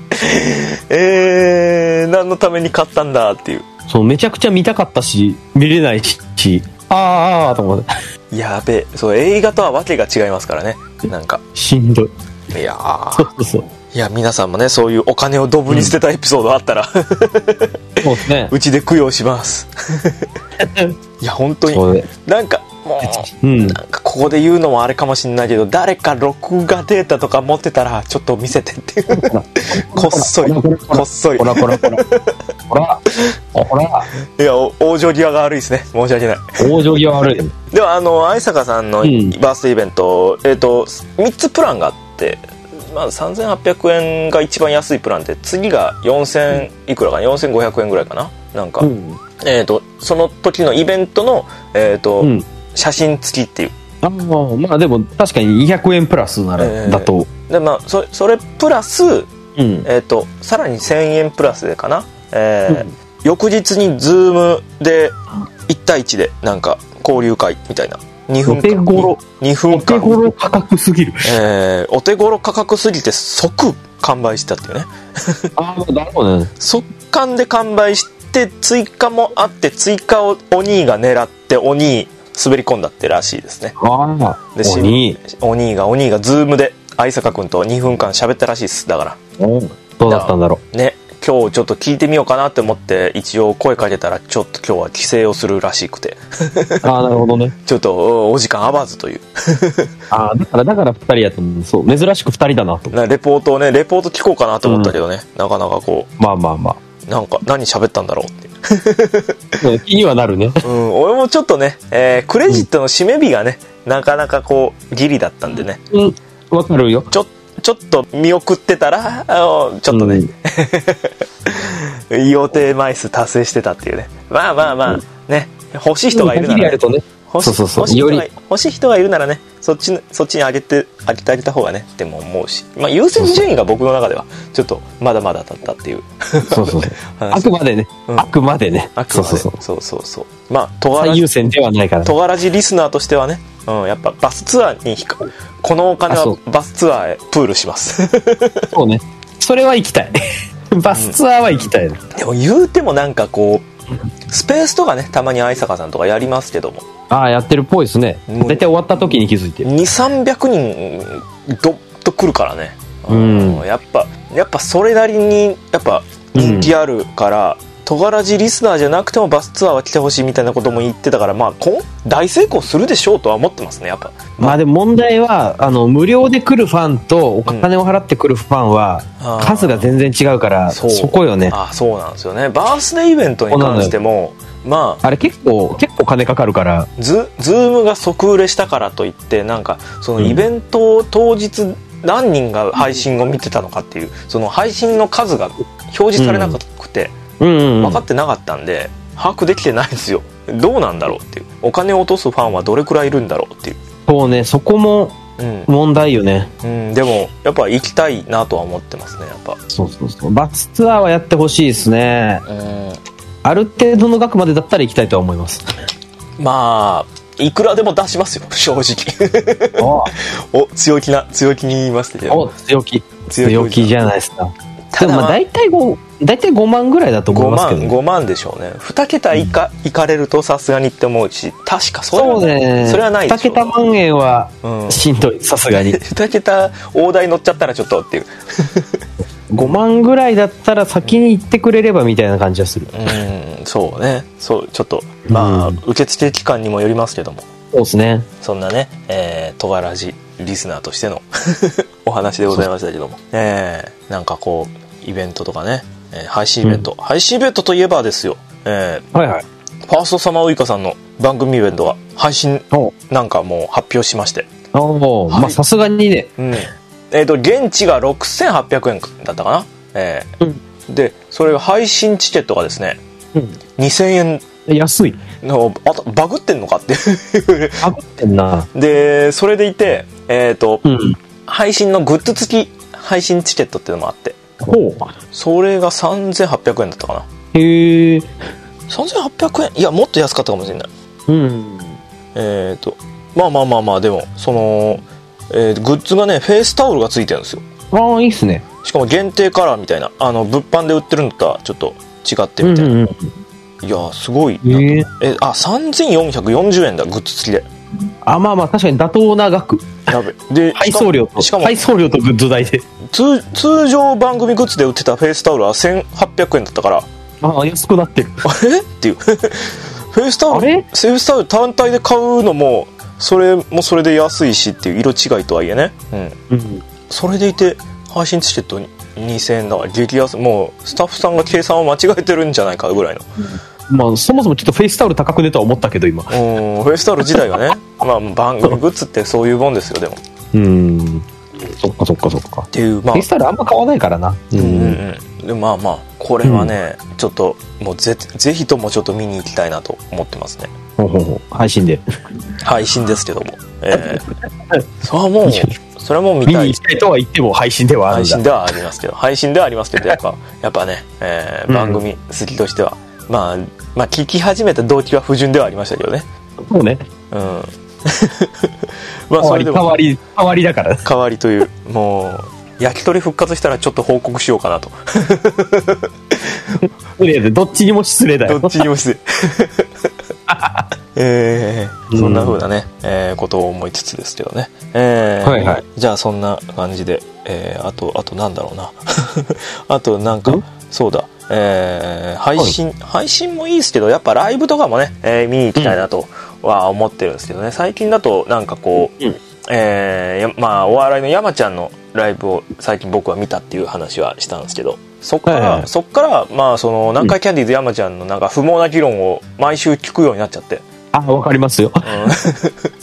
Speaker 1: えー、何のために買ったんだっていう。
Speaker 2: そうめちゃくちゃ見たかったし見れないしああああと思って
Speaker 1: やべえそう映画とはわけが違いますからね。なんか
Speaker 2: しんどい。
Speaker 1: いやー
Speaker 2: そうそうそう
Speaker 1: いや皆さんもねそういうお金をドブに捨てたエピソードあったら、うん、そう
Speaker 2: ですね
Speaker 1: うちで供養しますいや本当になんかもう、うん、なんかここで言うのもあれかもしれないけど誰か録画データとか持ってたらちょっと見せてっていうこっそりこっそり
Speaker 2: ほらほらほらほらほら
Speaker 1: いや往生際が悪いですね。申し訳ない
Speaker 2: 往生際悪い
Speaker 1: ではあの相坂さんのバースデーイベント、うん、えっとみっつプランがあってまずさんぜんはっぴゃくえんが一番安いプランで次がよんせんいくらかなよんせんごひゃくえんぐらいかななんか、うん、えーとその時のイベントの、えーとうん、写真付きっていう
Speaker 2: あまあでも確かににひゃくえんプラスなら、えー、だと
Speaker 1: で、まあ、そ, それプラス、うんえーとさらにせんえんプラスでかな、えーうん、翌日にズームでいち対いちでなんか交流会みたいなにふんかん
Speaker 2: お手頃
Speaker 1: にふんかん
Speaker 2: お手頃価格すぎる、
Speaker 1: えー、お手頃価格すぎて即完売したっていうね
Speaker 2: ああなるほどね
Speaker 1: 速乾で完売しって追加もあって、追加をお兄が狙ってお兄滑り込んだってらしいですね。
Speaker 2: ああ、
Speaker 1: でお兄お兄がお兄がズームで相坂君とにふんかん喋ったらしいです。だから
Speaker 2: どうだったんだろ
Speaker 1: うね。今日ちょっと聞いてみようかなって思って一応声かけたら、ちょっと今日は帰省をするらしくて
Speaker 2: ああ、なるほどね。
Speaker 1: ちょっとお時間合わずという
Speaker 2: ああ、だからだからふたりやったの。そう、珍しくふたりだなと。
Speaker 1: なレポートをねレポート聞こうかなと思ったけどね、うん、なかなかこう
Speaker 2: まあまあまあ
Speaker 1: なんか何喋ったんだろうって
Speaker 2: 気にはなるね、
Speaker 1: うん、俺もちょっとね、えー、クレジットの締め日がね、うん、なかなかこうギリだったんでね、
Speaker 2: うんわかるよ。
Speaker 1: ちょちょっと見送ってたらあのちょっとね、うん、予定枚数達成してたっていうね。まあまあまあ、うん、ね欲しい人がいるなら、ね、
Speaker 2: とね、欲し
Speaker 1: そうそうそう、欲しい人が欲しい人がいるならね、そっちそっちに上げて上げてあげた方がねっても思うし、まあ優先順位が僕の中ではちょっとまだまだだったっていう
Speaker 2: そうそうあくまでね、うん、あくまでね
Speaker 1: あくまでそうそうそうそうそうまあ
Speaker 2: 最優先ではないから、ね、
Speaker 1: トガラジリスナーとしてはね、うん、やっぱバスツアーにこのお金はバスツアーへプールします
Speaker 2: そうね、それは行きたいバスツアーは行きたい、うん、
Speaker 1: でも言うてもなんかこうスペースとかねたまに相坂さんとかやりますけども、
Speaker 2: ああやってるっぽいですね。大体終わった時に気づいてる。
Speaker 1: にせんさんびゃくにんどっと来るからね、
Speaker 2: うん、
Speaker 1: やっぱやっぱそれなりにやっぱ人気あるから、うん、トガラジリスナーじゃなくてもバスツアーは来てほしいみたいなことも言ってたから、まあ大成功するでしょうとは思ってますねやっぱ。
Speaker 2: まあでも問題はあの無料で来るファンとお金を払って来るファンは数が全然違うから、うん、そ, そこよね。
Speaker 1: あそうなんですよね。バースデーイベントに関してもまあ、
Speaker 2: あれ結構結構金かかるから
Speaker 1: ズ、ズームが即売れしたからといってなんかそのイベント当日何人が配信を見てたのかっていう、その配信の数が表示されなくて、うんうんうんうん、分かってなかったんで把握できてないですよ。どうなんだろうっていう、お金を落とすファンはどれくらいいるんだろうっていう。
Speaker 2: そうね、そこも問題よね、
Speaker 1: うんうん、でもやっぱ行きたいなとは思ってますねやっぱ。
Speaker 2: そうそうそう、バスツアーはやってほしいですね。うんある程度の額までだったら行きたいとは思います。
Speaker 1: まあいくらでも出しますよ正直お強気な強気に言いますけど、
Speaker 2: お強気強気じゃないですか。でもまあ大体ご大体ごまんぐらいだと思いますけど、ね、
Speaker 1: ごまんでしょうね。に桁いか、うん、いかれるとさすがにって思うし、確かそれは、
Speaker 2: そうね、
Speaker 1: それはないでしょう。
Speaker 2: に桁万円はしんどい、さすがにに
Speaker 1: 桁大台乗っちゃったらちょっとっていう
Speaker 2: ごまんぐらいだったら先に行ってくれればみたいな感じはする。
Speaker 1: うんそうね、そうちょっとまあ、うん、受付期間にもよりますけども、
Speaker 2: そうですね、
Speaker 1: そんなね、えー、トガラジリスナーとしてのお話でございましたけども、えー、なんかこうイベントとかね、えー、配信イベント、うん、配信イベントといえばですよ、えー
Speaker 2: はいはい、
Speaker 1: ファーストサマーウイカさんの番組イベントが配信なんかもう発表しまして、
Speaker 2: お、はい、まあさすがにね、
Speaker 1: うんえー、と現地がろくせんはっぴゃくえんだったかな、えーうん、でそれが配信チケットがですね、うん、にせんえん
Speaker 2: 安い
Speaker 1: のあバグってんのかっていう
Speaker 2: バグってんな。
Speaker 1: でそれでいて、えーとうん、配信のグッズ付き配信チケットっていうのもあって、
Speaker 2: ほう
Speaker 1: それがさんぜんはっぴゃくえんだったかな。
Speaker 2: へえ、
Speaker 1: さんぜんはっぴゃくえん、いやもっと安かったかもしれない。うんえーとまあまあまあまあでもそのえー、グッズがねフェイスタオルがついてるんですよ。
Speaker 2: ああいいっすね。
Speaker 1: しかも限定カラーみたいな、あの物販で売ってるのとはちょっと違ってみたいな、うんうんうん、いやすごい、えー、えあさんぜんよんひゃくよんじゅうえんだグッズ付きで。
Speaker 2: あまあまあ確かに妥当な額。
Speaker 1: やべで
Speaker 2: 配送料としかも配送料とグッズ代で
Speaker 1: 通, 通常番組グッズで売ってたフェイスタオルはせんはっぴゃくえんだったから、
Speaker 2: ああ安くなってる
Speaker 1: あれっていうフェイスタオルフェイスタオル単体で買うのもそれもそれで安いしっていう、色違いとはいえね、うんうん、それでいて配信チケットにせんえんだから激安。もうスタッフさんが計算を間違えてるんじゃないかぐらいの、
Speaker 2: うん、まあそもそもちょっとフェイスタオル高くねとは思ったけど今、うん、
Speaker 1: フェイスタオル自体がねまあ番組グッズってそういうもんですよ。でも
Speaker 2: うんそっかそっかそっかっていう、まあ、フェイスタオルあんま買わないからな。うんうん
Speaker 1: うん、でまあまあこれはね、うん、ちょっともう ぜ, ぜひともちょっと見に行きたいなと思ってますね。
Speaker 2: ほうほうほう配信で
Speaker 1: 配信ですけども、えー、それはもうそれはもう見たい。
Speaker 2: 見に行きたいとは言っても配信ではあるんだ。
Speaker 1: 配信ではありますけど配信ではありますけどやっぱやっぱね、えー、番組好きとしては、うん、まあまあ聞き始めた動機は不純ではありましたけどね。
Speaker 2: そうね。
Speaker 1: うん。まあそれでも
Speaker 2: 代わり代わりだから
Speaker 1: 代わりというもう焼き鳥復活したらちょっと報告しようかなと
Speaker 2: 無理やで、どっちにも失礼だよ。
Speaker 1: どっちにも失礼。えー、そんな風なね、うん、えー、ことを思いつつですけどね。えー、はいはい。じゃあそんな感じで、えー、あと、あとなんだろうな。あとなんか、そうだ、えー、配信、はい、配信もいいですけど、やっぱライブとかもね、えー、見に行きたいなとは思ってるんですけどね。最近だとなんかこう、うん、えー、まあお笑いの山ちゃんのライブを最近僕は見たっていう話はしたんですけど、そっから、はいはい、そっからまあその南海キャンディーズ山ちゃんのなんか不毛な議論を毎週聞くようになっちゃって。
Speaker 2: あ、わかりますよ。うん、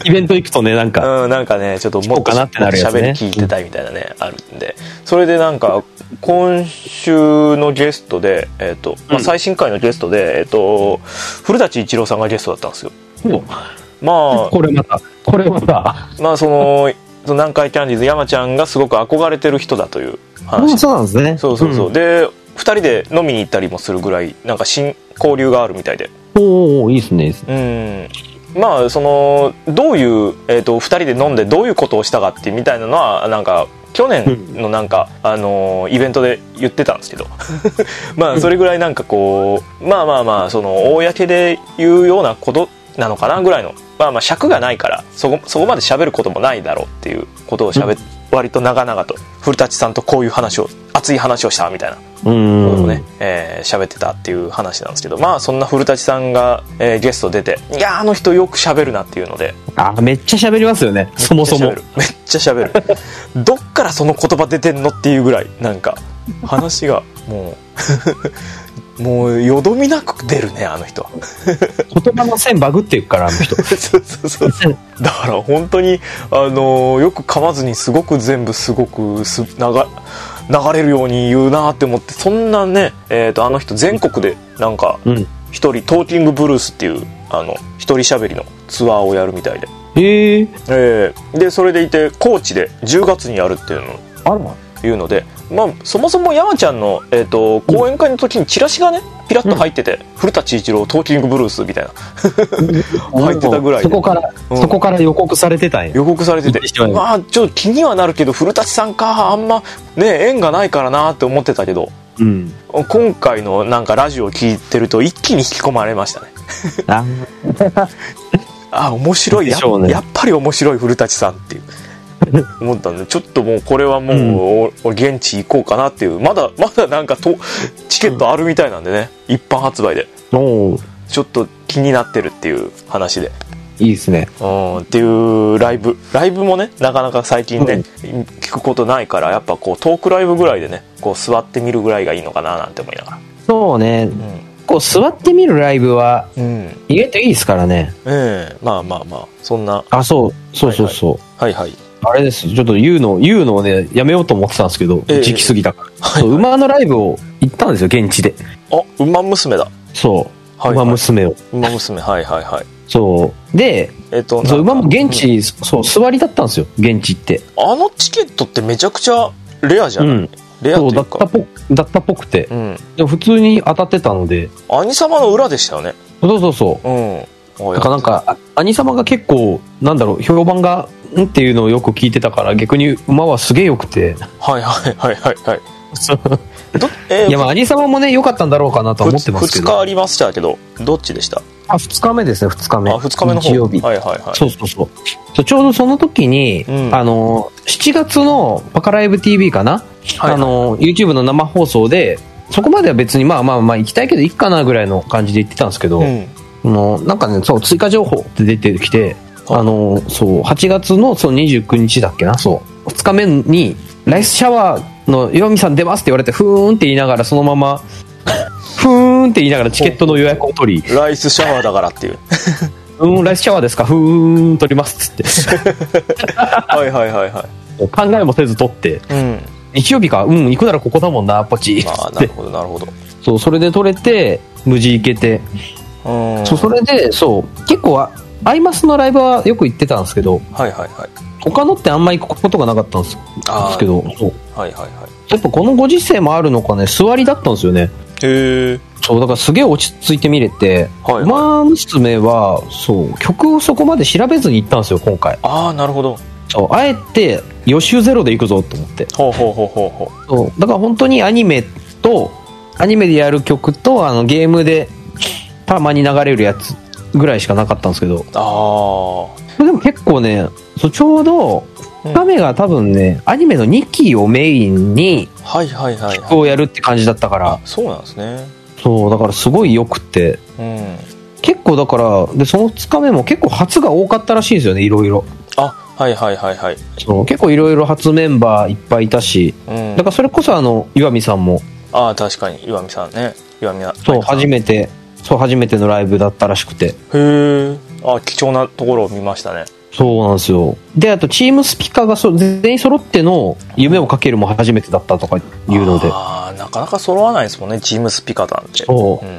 Speaker 2: イベント行くとね、なんか、
Speaker 1: うん、なんかね、ちょっともっと喋り聞いてたいみたいなね、うん、あるんで、それでなんか今週のゲストで、えっと、まあ、最新回のゲストで、えっと古舘一郎さんがゲストだったんですよ。
Speaker 2: うん、
Speaker 1: まあ
Speaker 2: これまたこれまた
Speaker 1: まあその南海キャンディーズ山ちゃんがすごく憧れてる人だという話。
Speaker 2: そうなんですね。
Speaker 1: そうそうそう、うん、でふたりで飲みに行ったりもするぐらいなんか新交流があるみたいで。
Speaker 2: おお、いいですね、いいですね。
Speaker 1: うん、まあそのどういう、えーと、ふたりで飲んでどういうことをしたかってみたいなのはなんか去年のなんか、うん、あのイベントで言ってたんですけどまあそれぐらいなんかこう、まあまあまあその公で言うようなことなのかなぐらいの、まあまあ尺がないからそこ、そこまで喋ることもないだろうっていうことを喋っ、うん、割と長々と古舘さんとこういう話を熱い話をしたみたいなことをね、えー、喋ってたっていう話なんですけど、まあそんな古舘さんが、えー、ゲスト出て、いやあの人よく喋るなっていうので、
Speaker 2: あめっちゃ喋りますよね。そもそもめっ
Speaker 1: ちゃ喋るどっからその言葉出てんのっていうぐらいなんか話がもうもうよどみなく出るねあの人は
Speaker 2: 言葉の線バグっていくからあの人
Speaker 1: そうそうそうだから本当にあのよく噛まずにすごく全部すごくす長流れるように言うなって思って、そんなね、えーとあの人全国でなんか一人トーキングブルースっていうあの一人喋りのツアーをやるみたいで、
Speaker 2: へー、
Speaker 1: えー、でそれでいて高知でじゅうがつにやるっていうの
Speaker 2: あら
Speaker 1: いうので、まあ、そもそも山ちゃんの、えーと講演会の時にチラシがねピラッと入ってて、うん、古舘一郎トーキングブルースみたいな入ってたぐらいで、
Speaker 2: そこから、うん、そこから予告されてたんや。
Speaker 1: 予告されてて、まあちょっと気にはなるけど古舘さんかあんまね縁がないからなって思ってたけど、うん、今回のなんかラジオを聞いてると一気に引き込まれましたねああ面白い や,、ね、やっぱり面白い古舘さんっていう思ったんで、ちょっともうこれはもう、うん、現地行こうかなっていう、まだまだなんかとチケットあるみたいなんでね、うん、一般発売でおちょっと気になってるっていう話で
Speaker 2: いいですね。
Speaker 1: うんっていうライブライブもねなかなか最近ね、うん、聞くことないから、やっぱこうトークライブぐらいでねこう座ってみるぐらいがいいのかななんて思いながら。
Speaker 2: そうね、うん、こう座ってみるライブは意外といいですからね。
Speaker 1: うん、ええー、まあまあまあそんな。
Speaker 2: あそうそうそうそう
Speaker 1: はいはい、はいはい、
Speaker 2: あれです。ちょっと言うの、言うのをね、やめようと思ってたんですけど、えー、時期過ぎたから。はいはい、馬のライブを行ったんですよ、現地で。
Speaker 1: あ、馬娘だ。
Speaker 2: そう。はいはい、馬娘を。
Speaker 1: 馬娘、はいはいはい。
Speaker 2: そう。で、えっと、そう馬も現地、うん、そう、座りだったんですよ、現地って。
Speaker 1: あのチケットってめちゃくちゃレアじゃない、うん、レアっていうか。そう、だったっぽ、
Speaker 2: だったっぽくて。うん。でも普通に当たってたので。
Speaker 1: 兄様の裏でしたよね。
Speaker 2: そうそうそう。うん。だからなんか、兄様が結構、なんだろう、評判が、んっていうのをよく聞いてたから、逆に馬はすげえ良くて。はいはいはいはいはい。えー、いやまあ兄様もね良かったんだろうかなと思ってますけど。
Speaker 1: ふつかありましたけどどっちでした？
Speaker 2: あふつかめですね。ふつかめ。
Speaker 1: あふつかめの方。
Speaker 2: 日曜日。
Speaker 1: はいはいはい。
Speaker 2: そうそうそう。そうちょうどその時に、うん、あのしちがつのパカライブ ティーブイ かな、はいはい、あの YouTube の生放送でそこまでは別にまあまあまあ行きたいけどいいかなぐらいの感じで言ってたんですけど、うん、のなんかねそう追加情報って出てきて、あのそうはちがつのそうにじゅうくにちだっけな、そうふつかめにライスシャワーの岩見さん出ますって言われてふーんって言いながらそのままふーんって言いながらチケットの予約を取り、
Speaker 1: ライスシャワーだからっていう
Speaker 2: うんライスシャワーですかふーん取りますっつって
Speaker 1: はいはいはいはい
Speaker 2: 考えもせず取って、うん、日曜日かうん行くならここだもんなポチ
Speaker 1: ああなるほどなるほど。
Speaker 2: そうそれで取れて無事行けて、うんそうそれでそう結構アイマスのライブはよく行ってたんですけど、はいはいはい、他のってあんまり行くことがなかったんですけど、そうはいはいはい、やっぱこのご時世もあるのかね座りだったんですよね。へえ。そうだからすげえ落ち着いて見れて、はいはい、馬娘はそう曲をそこまで調べずに行ったんですよ今回。
Speaker 1: ああなるほど。
Speaker 2: そうあえて予習ゼロで行くぞと思って。
Speaker 1: ほうほうほうほうほう。
Speaker 2: そうだから本当にアニメとアニメでやる曲とあのゲームでたまに流れるやつぐらいしかなかったんですけど、
Speaker 1: あ
Speaker 2: でも結構ね、そうちょうどカメが多分ね、アニメのにきをメインに曲をやるって感じだったから、
Speaker 1: そうなんですね。
Speaker 2: そうだからすごいよくて、うん、結構だからでそのふつかめも結構初が多かったらしいんですよね、いろいろ。
Speaker 1: あ、はいはいはいはい。
Speaker 2: そう結構いろいろ初メンバーいっぱいいたし、うん、だからそれこそあの岩見さんも、
Speaker 1: ああ確かに岩見さんね、岩見
Speaker 2: そう初めてそう初めてのライブだったらしくて、へ
Speaker 1: え、あ貴重なところを見ましたね。
Speaker 2: そうなんですよ。であとチームスピカがそ全員揃っての夢をかけるも初めてだったとかいうので、
Speaker 1: ああなかなか揃わないですもんね、チームスピカなんて。
Speaker 2: そう、うん、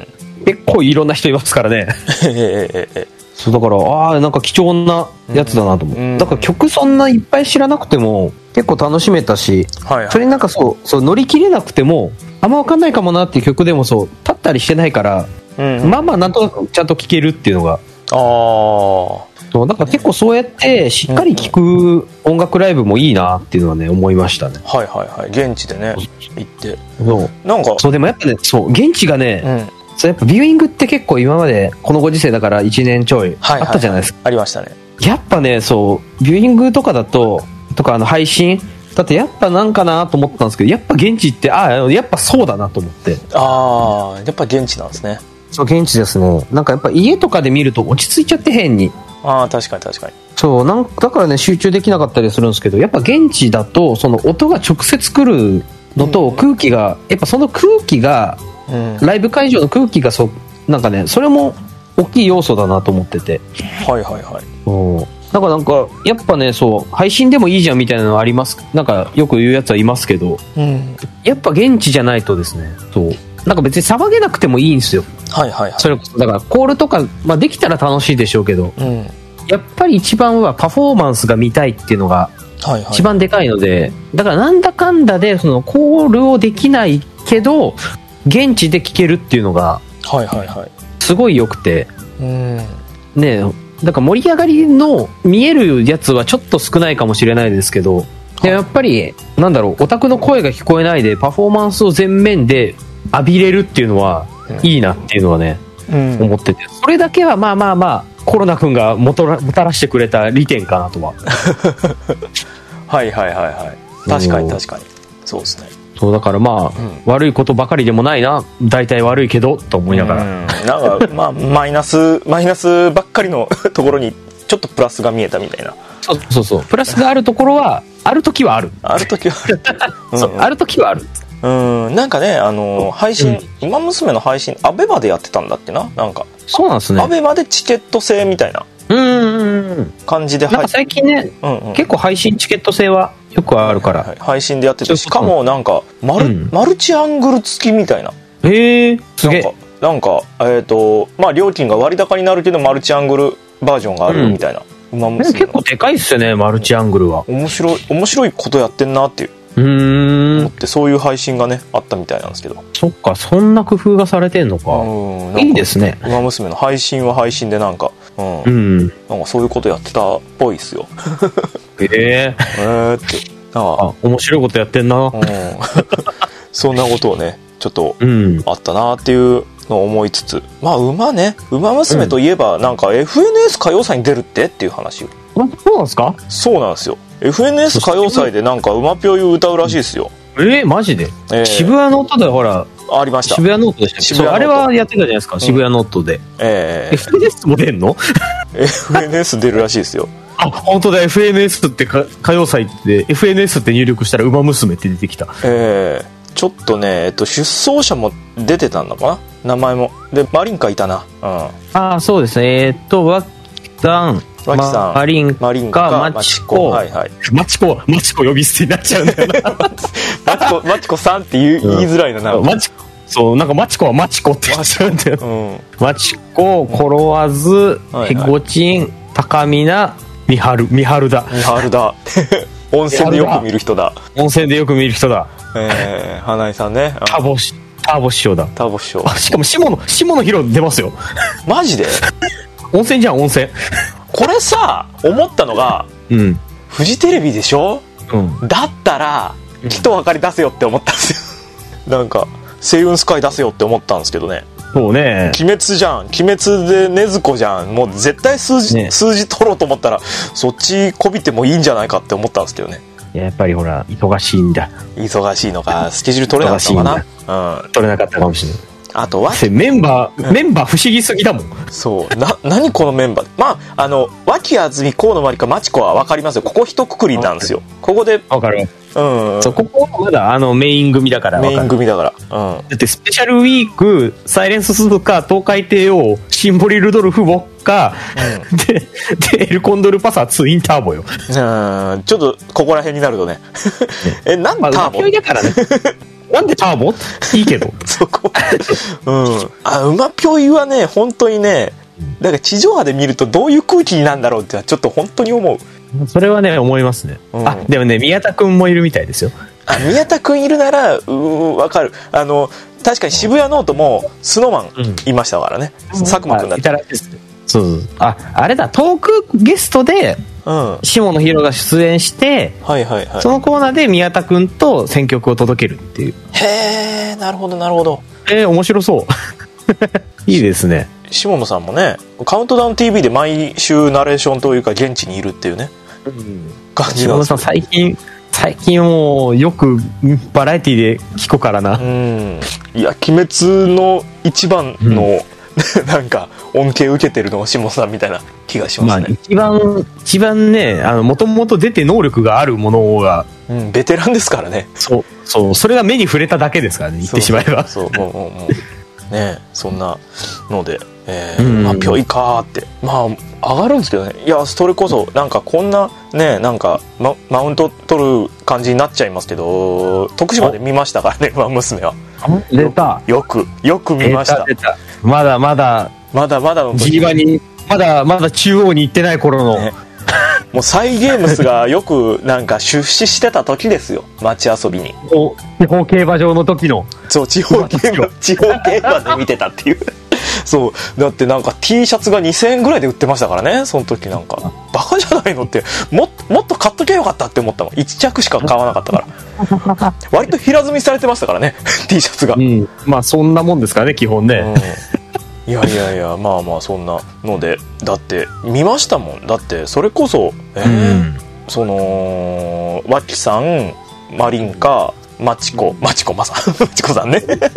Speaker 2: 結構いろんな人いますからねええええ、そうだからああなんか貴重なやつだなと思う、うん、だから曲そんないっぱい知らなくても結構楽しめたし、はいはい、それになんかそうそう乗り切れなくてもあんま分かんないかもなっていう曲でもそう立ったりしてないから、うん、まあまあなんとなくちゃんと聴けるっていうのが、ああそうだから結構そうやってしっかり聴く音楽ライブもいいなっていうのはね思いましたね。
Speaker 1: はいはいはい、現地でね行って
Speaker 2: そうなんかそうでもやっぱねそう現地がね、うん、そうやっぱビューイングって結構今までこのご時世だからいちねんちょいあったじゃないですか、
Speaker 1: はいはいはい、ありましたね。
Speaker 2: やっぱねそうビューイングとかだととかあの配信だってやっぱなんかなと思ったんですけど、やっぱ現地ってああやっぱそうだなと思って、
Speaker 1: ああやっぱ現地なんですね。
Speaker 2: そう現地ですね。なんかやっぱ家とかで見ると落ち着いちゃって変に、
Speaker 1: ああ確かに確かに
Speaker 2: そうなんだからね集中できなかったりするんですけど、やっぱ現地だとその音が直接来るのと空気が、うん、やっぱその空気が、うん、ライブ会場の空気がそなんかねそれも大きい要素だなと思ってて、
Speaker 1: はいはいはい、
Speaker 2: そうだからなんかやっぱねそう配信でもいいじゃんみたいなのあります、なんかよく言うやつはいますけど、うん、やっぱ現地じゃないとですね、そうなんか別に騒げなくてもいいんですよ。
Speaker 1: はいはいはい。
Speaker 2: それこそだからコールとか、まあ、できたら楽しいでしょうけど、うん、やっぱり一番はパフォーマンスが見たいっていうのが一番でかいので、はいはい、だからなんだかんだでそのコールをできないけど現地で聴けるっていうのがすごい良くて、うんね、だから盛り上がりの見えるやつはちょっと少ないかもしれないですけど、でやっぱりなんだろうオタクの声が聞こえないでパフォーマンスを前面で浴びれるっていうのはいいなっていうのはね、うん、思ってて、それだけはまあまあまあコロナ君がもたら、もたらしてくれた利点かなとは
Speaker 1: はいはいはいはい、確かに確かにそうですね。
Speaker 2: そうだからまあ、うん、悪いことばかりでもないな、大体悪いけどと思いながら、うん、
Speaker 1: なんかまあマイナスマイナスばっかりのところにちょっとプラスが見えたみたいな。
Speaker 2: そうそうそう、プラスがあるところはある時はある
Speaker 1: ある時はある
Speaker 2: そう、うん、ある時はある。
Speaker 1: うんなんかねあの配信、うん、ウマ娘の配信アベマでやってたんだっけな、なんか
Speaker 2: そうなんですね、
Speaker 1: アベマでチケット制みたいな感じで、
Speaker 2: なんか最近ね、うんうん、結構配信チケット制はよくあるから、はいはい、
Speaker 1: 配信でやってて、しかもなんかマル、うん、マルチアングル付きみたいな。
Speaker 2: へえすげえ。
Speaker 1: なんかえっとまあ料金が割高になるけどマルチアングルバージョンがあるみたいな、
Speaker 2: うん、馬娘結構でかいっすよねマルチアングルは。
Speaker 1: 面白い面白いことやってんなっていううーん思って、そういう配信がねあったみたいなんですけど。
Speaker 2: そっか、そんな工夫がされてんのか。うんいいですね。
Speaker 1: ウマ娘の配信は配信でなんか、うん、うん、なんかそういうことやってたっぽいっすよ
Speaker 2: えー、え
Speaker 1: ーってなんか
Speaker 2: あ面白いことやってんな、うん、
Speaker 1: そんなことをねちょっとあったなっていうのを思いつつ、まあ馬ね、馬娘といえばなんか エフエヌエス 歌謡祭に出るってっていう話を、
Speaker 2: うん、そうなんですか。
Speaker 1: そうなんですよ。 エフエヌエス 歌謡祭でなんか馬ぴょゆ歌うらしいですよ。
Speaker 2: えー、マジで、えー、渋谷ノートでほら
Speaker 1: ありました。
Speaker 2: 渋谷ノートでした。そうあれはやってたじゃないですか、うん、渋谷ノートで、えー、エフエヌエス も出んの
Speaker 1: エフエヌエス 出るらしいですよ。
Speaker 2: あ本当だ エフエヌエス ってか歌謡祭って エフエヌエス って入力したら馬娘って出てきた。
Speaker 1: えー、ちょっとね、えっと、出走者も出てたんだかな、名前も。でマリンカいたな、うん、あ
Speaker 2: あそうですね、えー、っとワキさん
Speaker 1: マキさん、
Speaker 2: マリンカ、マチコ、
Speaker 1: はいはい、
Speaker 2: マチコ、マチコ呼び捨てになっちゃうんだよな
Speaker 1: マチコ、マチコさんって言い、言いづらいな、なんか。マチコ、
Speaker 2: そう、なんかマチコはマチコって言っちゃうんだよ。うん、マチコ、コロワズ、ヘゴチン、高見な、ミハル、ミハルだ。
Speaker 1: ミハルだ。温泉でよく見る人だ。
Speaker 2: 温泉でよく見る人だ。
Speaker 1: えー、花井さんね。
Speaker 2: タボシ、タボ師匠だ。
Speaker 1: タボ師匠。
Speaker 2: しかも下の、下のヒロ出ますよ。
Speaker 1: マジで
Speaker 2: 温泉じゃん、温泉。
Speaker 1: これさ思ったのが、うん、フジテレビでしょ、うん、だったら木と明かり出せよって思ったんですよなんか星雲スカイ出せよって思ったんですけどね。
Speaker 2: そうね。
Speaker 1: 鬼滅じゃん。鬼滅で禰豆子じゃん。もう絶対数字、ね、数字取ろうと思ったらそっちこびてもいいんじゃないかって思ったんですけどね。
Speaker 2: やっぱりほら忙しいんだ。
Speaker 1: 忙しいのかスケジュール取れなかったのかな。
Speaker 2: うん、取れなかったかもしれない。
Speaker 1: あとは
Speaker 2: メンバー、うん、メンバー不思議すぎだもん。
Speaker 1: そうな、何このメンバー。まああの脇あずみ、河野まりか、まちこは分かりますよ。ここ一括りなんですよ。ここで
Speaker 2: 分かる。
Speaker 1: うん、
Speaker 2: そうここはまだあのメイン組だから。
Speaker 1: メイン組だから、うん、
Speaker 2: だってスペシャルウィーク、サイレンススズカ、東海帝王、シンボリルドルフ、ウォッカ、うん、ででエルコンドルパサーツインターボよ。
Speaker 1: うん、ちょっとここら辺になるとねえ、なんでターボ、
Speaker 2: まあ、だからねなんでターボいいけど
Speaker 1: そこうんあ、馬ぴょいはね本当にね、だから地上波で見るとどういう空気になるんだろうってちょっと本当に思う。
Speaker 2: それはね思いますね、うん、あでもね宮田くんもいるみたいですよ。
Speaker 1: あ、宮田くんいるならうー分かる。あの確かに渋谷ノートもスノーマンいましたからね、うん、佐久間くんだって。
Speaker 2: そうああれだトークゲストで、うん、下野紘が出演して、
Speaker 1: はいはいはい、
Speaker 2: そのコーナーで宮田くんと選曲を届けるっていう。
Speaker 1: へえ、なるほどなるほど。
Speaker 2: えー、面白そういいですね。
Speaker 1: 下野さんもねカウントダウン ティーブイ で毎週ナレーションというか現地にいるっていうね、うん、感じなんです。
Speaker 2: 下野さん最近最近もうよくバラエティで聞くからな。
Speaker 1: うん、いや鬼滅の一番の、うんなんか恩恵受けてるのが下野さんみたいな気がしますね。
Speaker 2: まあ、一番一番ね、あの元々出て能力があるものが、
Speaker 1: うん、ベテランですからね。
Speaker 2: そうそうそれが目に触れただけですからね、言ってしまえば。
Speaker 1: そうそうもうもうもうねそんなので、えー、うん、まあぴょいかーってまあ上がるんですけどね。いやそれこそなんかこんなねなんか、ま、マウント取る感じになっちゃいますけど、徳島で見ましたからね、馬娘は。
Speaker 2: 出た。
Speaker 1: よくよく見ました。
Speaker 2: 出た出たまだまだ
Speaker 1: まだまだの
Speaker 2: G ワン にまだまだ中央に行ってない頃の、ね、
Speaker 1: もうサイゲームスがよくなんか出資してた時ですよ、街遊びに。
Speaker 2: 地方競馬場の時の。
Speaker 1: そう地方競馬地方競馬で見てたっていうそうだってなんか T シャツがにせんえんぐらいで売ってましたからね、その時。なんかバカじゃないのって、ももっと買っときゃよかったって思ったもん。いち着しか買わなかったから割と平積みされてましたからねT シャツが、うん、
Speaker 2: まあそんなもんですからね基本ね、
Speaker 1: うん、いやいやいやまあまあそんなので、だって見ましたもん。だってそれこそ、えーうん、その脇さん、マリンカ、マチコマチコマさんマチコさんね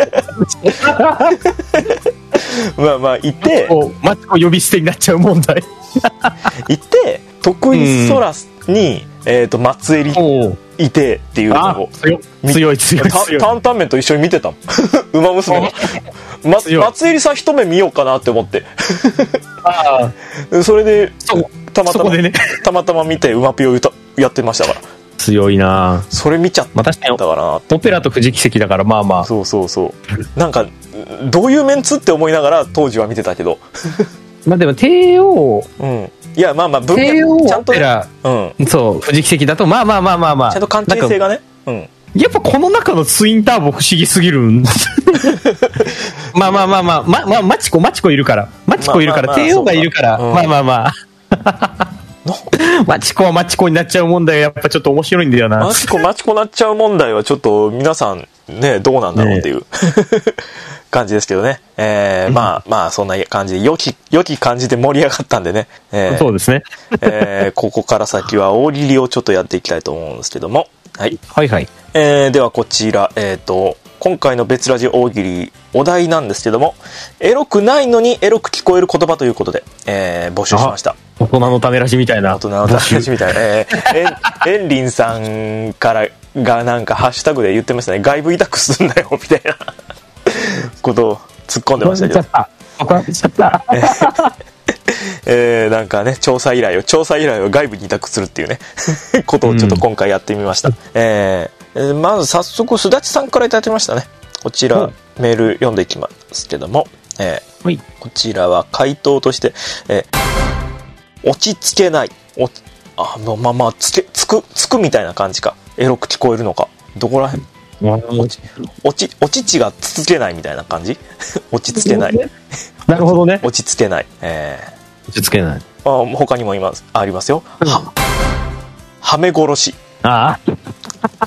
Speaker 1: まあまあいて
Speaker 2: マチコ呼び捨てになっちゃう問題
Speaker 1: いて徳井ソラスに、うん、えー、と松襟いてっていうのを
Speaker 2: 強い強い強い強い
Speaker 1: 担々麺と一緒に見てたもん馬娘が、ま、松襟さん一目見ようかなって思ってあそれでたまたま、ね、たまたま見て馬ピをやってましたから。
Speaker 2: 強いな。
Speaker 1: それ見ちゃったかな。
Speaker 2: オペラと藤木関だからまあまあ
Speaker 1: そうそうそうなんかどういうメンツって思いながら当時は見てたけど
Speaker 2: まあでも帝王、
Speaker 1: うん、いやまあまあ
Speaker 2: 文帝王ちゃんと、ね、オペラ、うん、そう藤木関だとまあまあまあまあまあ
Speaker 1: ちゃんと関係性がね、うん、
Speaker 2: やっぱこの中のツインターボ不思議すぎるんまあまあまあまあまあまあマチコマチコいるからマチコいるから帝王がいるからまあまあまあマチコはマチコになっちゃう問題やっぱちょっと面白いんだよな。
Speaker 1: マチコマチコなっちゃう問題はちょっと皆さんねどうなんだろうっていう、ね、感じですけどね、えー、まあまあそんな感じで良き良き感じで盛り上がったんでね、
Speaker 2: えー、そうですね、
Speaker 1: えー、ここから先は大喜利をちょっとやっていきたいと思うんですけども、はい、
Speaker 2: はいはい、
Speaker 1: えー、ではこちら、えーと今回の別ラジ大喜利お題なんですけども、エロくないのにエロく聞こえる言葉ということで、えー、募集しました。
Speaker 2: 大人のためらしみたいな。
Speaker 1: 大人のためらしみたいな。えー、エンリンさんからがなんかハッシュタグで言ってましたね。外部委託すんなよみたいなことを突っ込んでましたけど。
Speaker 2: 怒られちゃった。
Speaker 1: えー、なんかね調査依頼を調査依頼を外部に委託するっていうねことをちょっと今回やってみました。うん、えーえー、まず早速すだちさんからいただきましたね。こちらメール読んでいきますけども、えーはい、こちらは回答として、えー、落ち着けないおあのまあまあつけつくつくみたいな感じか。エロく聞こえるのかどこら辺落ち落ちお乳がつつけないみたいな感じ落ち着けない
Speaker 2: なるほどね
Speaker 1: 落ち着けない、え
Speaker 2: ー、落ち着けない。
Speaker 1: あ他にもいますありますよ、うん、ははめ殺し。
Speaker 2: ああ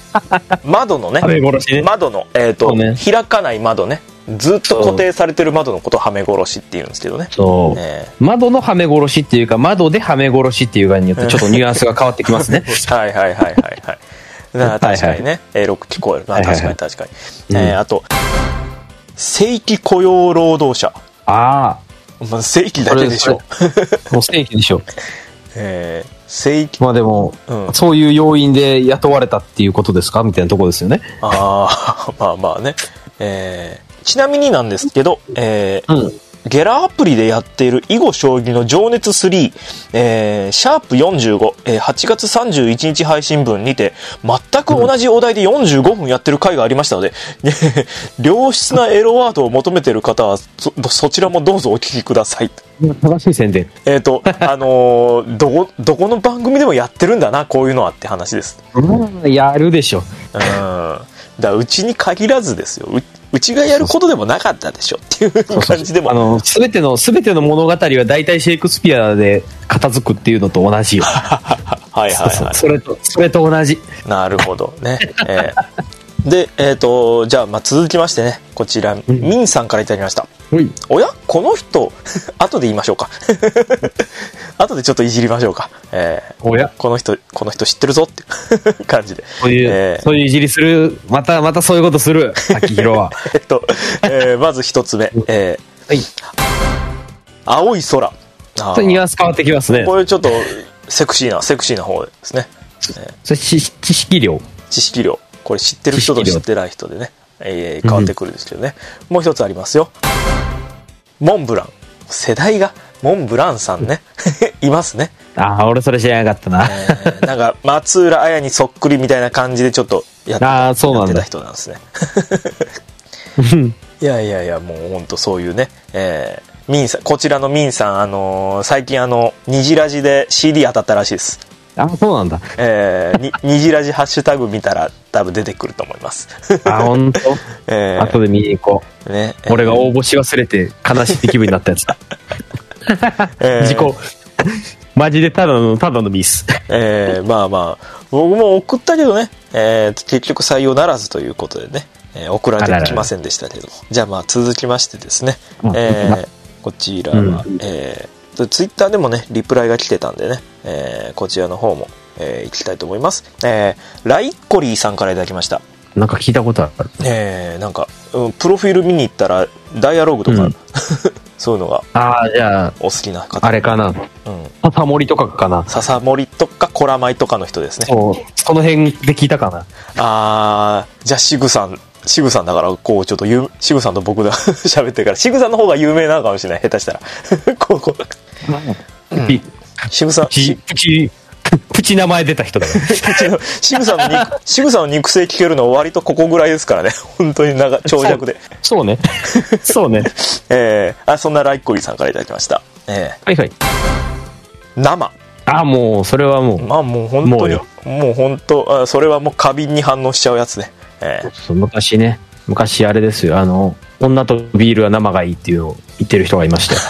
Speaker 1: 窓のね、
Speaker 2: はめ殺しね。
Speaker 1: 窓の、えっ、ー、と、ね、開かない窓ね。ずっと固定されてる窓のことをはめ殺しって言うんですけどね。
Speaker 2: そう、えー、窓のはめ殺しっていうか窓ではめ殺しっていう概念によってちょっとニュアンスが変わってきますね。
Speaker 1: はいはいはいはいはい。だから確かにね、エロく聞こえるな。確かに確かに。はいはいはい、えー、あと正規雇用労働者。
Speaker 2: あ
Speaker 1: あ、まあ、正規だけでしょ。
Speaker 2: もう正規でしょ。
Speaker 1: えー、正規。
Speaker 2: まあでも、うん、そういう要因で雇われたっていうことですかみたいなところですよね。
Speaker 1: ああ、まあまあね。えーちなみになんですけど、えーうん、ゲラアプリでやっている囲碁将棋の情熱スリー、えー、シャープよんじゅうご、えー、はちがつさんじゅういちにち配信分にて全く同じお題でよんじゅうごふんやってる回がありましたので、うん、良質なエロワードを求めている方は そ, そちらもどうぞお聞きください。
Speaker 2: 正しい宣伝。
Speaker 1: えっ、ー、とあのー、どこどこの番組でもやってるんだなこういうのはって話です。
Speaker 2: うん、やるでしょ。
Speaker 1: うん、だからうちに限らずですよ。ううちがやることでもなかったでしょっていう感じでも。
Speaker 2: あの全ての全ての物語は大体シェイクスピアで片付くっていうのと同じよ。はいはいはい。そうそう、それとそれと同じ。
Speaker 1: なるほどね。えー、でえっ、ー、とじゃあまあ続きましてね、こちら、うん、ミンさんからいただきました。
Speaker 2: はい、
Speaker 1: おやこの人後で言いましょうか。後でちょっといじりましょうか。えー、
Speaker 2: おや
Speaker 1: この人この人知ってるぞっていう感じで。
Speaker 2: そういう、えー、そういういじりする。またまたそういうことする。秋広は。
Speaker 1: えっと、えー、まず一つ目。えー、はい。青い空。
Speaker 2: あニュアンス変わってきますね。
Speaker 1: これちょっとセクシーなセクシーな方ですね。
Speaker 2: えー、それ知識量。
Speaker 1: 知識量。これ知ってる人と知ってない人でね。えー、変わってくるんですけどね、うん、もう一つありますよ。モンブラン。世代がモンブランさんねいますね。
Speaker 2: ああ俺それ知らなかったな、
Speaker 1: えー、なんか松浦綾にそっくりみたいな感じでちょっとやって た,
Speaker 2: あそうなんだ
Speaker 1: やってた人なんですねいやいやいやもうほんとそういうね、えー、ミンさんこちらのミンさん、あのー、最近あのニジラジで シーディー 当たったらしいです。
Speaker 2: あそうなんだ、
Speaker 1: えー、ににじラジハッシュタグ見たら多分出てくると思います
Speaker 2: あ本当、えー、後で見に行こう、ねえー、俺が応募し忘れて悲しい気分になったやつだ、えー、事故マジでただのただのミス、
Speaker 1: えー、まあまあ僕も送ったけどね、えー、結局採用ならずということでね、えー、送られてきませんでしたけども、じゃあまあ続きましてですね、えー、こちらは、うん、えーツイッターでもねリプライが来てたんでね、えー、こちらの方も、えー、いきたいと思います。えー、ライッコリーさんからいただきました。
Speaker 2: なんか聞いたことある。
Speaker 1: えー、なんか、うん、プロフィール見に行ったらダイアログとか、うん、そういうのが
Speaker 2: ああじゃあ
Speaker 1: お好きな方
Speaker 2: あれかな、うん、笹森とかかな
Speaker 1: 笹森とかコラマイとかの人ですね。
Speaker 2: そうその辺で聞いたかな。
Speaker 1: あーじゃあシグさんシグさんだからこうちょっとシグさんと僕で喋ってるからシグさんの方が有名なのかもしれない下手したらこうこうシグさんプチ
Speaker 2: プチプチ名前出た人だから
Speaker 1: シグさんの肉シグさんの肉声聞けるの割とここぐらいですからね本当に長長尺で
Speaker 2: そうねそうね
Speaker 1: えー、あそんなライッコリーさんからいただきました、えー、
Speaker 2: はいはい
Speaker 1: 生
Speaker 2: あもうそれはもう
Speaker 1: まあもう本当にもうもう本当あそれはもう過敏に反応しちゃうやつね、えー、
Speaker 2: そう昔ね昔あれですよあの女とビールは生がいいっていうのを言ってる人がいました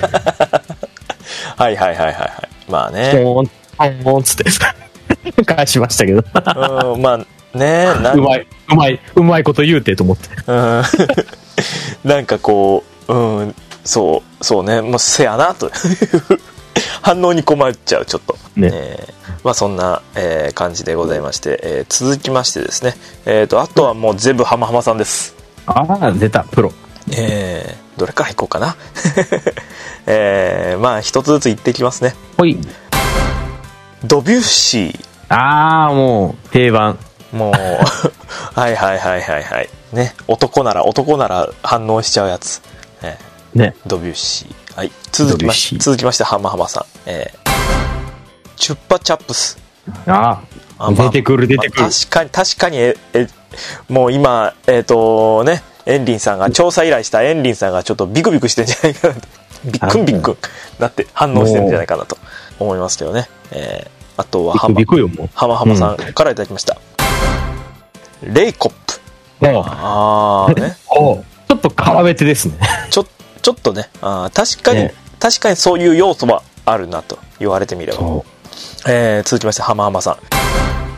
Speaker 1: はいはいはいはいはいまあね
Speaker 2: ポンポンつって返しましたけど
Speaker 1: うんまあね
Speaker 2: うまいうまいうまいこと言うてと思って
Speaker 1: うんなんかこううんそうそうねもうせやなと反応に困っちゃうちょっとね、えーまあ、そんな、えー、感じでございまして、えー、続きましてですね、えー、とあとはもう全部浜浜さんです。
Speaker 2: ああ出たプロ、
Speaker 1: えー、どれからいこうかな、えー、まあ一つずつ言っていきますね。
Speaker 2: ほい
Speaker 1: ドビュッシー。
Speaker 2: ああもう定番
Speaker 1: もうはいはいはいはいはいね男なら男なら反応しちゃうやつ、えー、ねドビュッシー。はい続きまし続きまして浜浜さん、えーチュッパチャップス。
Speaker 2: ああ、出てくる出てくる、
Speaker 1: まあ、確かに確かにええもう今えっ、ー、とねエンリンさんが調査依頼したエンリンさんがちょっとビクビクしてんじゃないかなとビックンビックンなって反応してるんじゃないかなと思いますけどね、えー、あとは浜浜浜さんからいただきました、うん、レイコップ。ああね
Speaker 2: ちょっと絡めてですね
Speaker 1: ちょちょっとねあ確かに、ね、確かにそういう要素はあるなと言われてみれば。えー、続きまして浜浜さん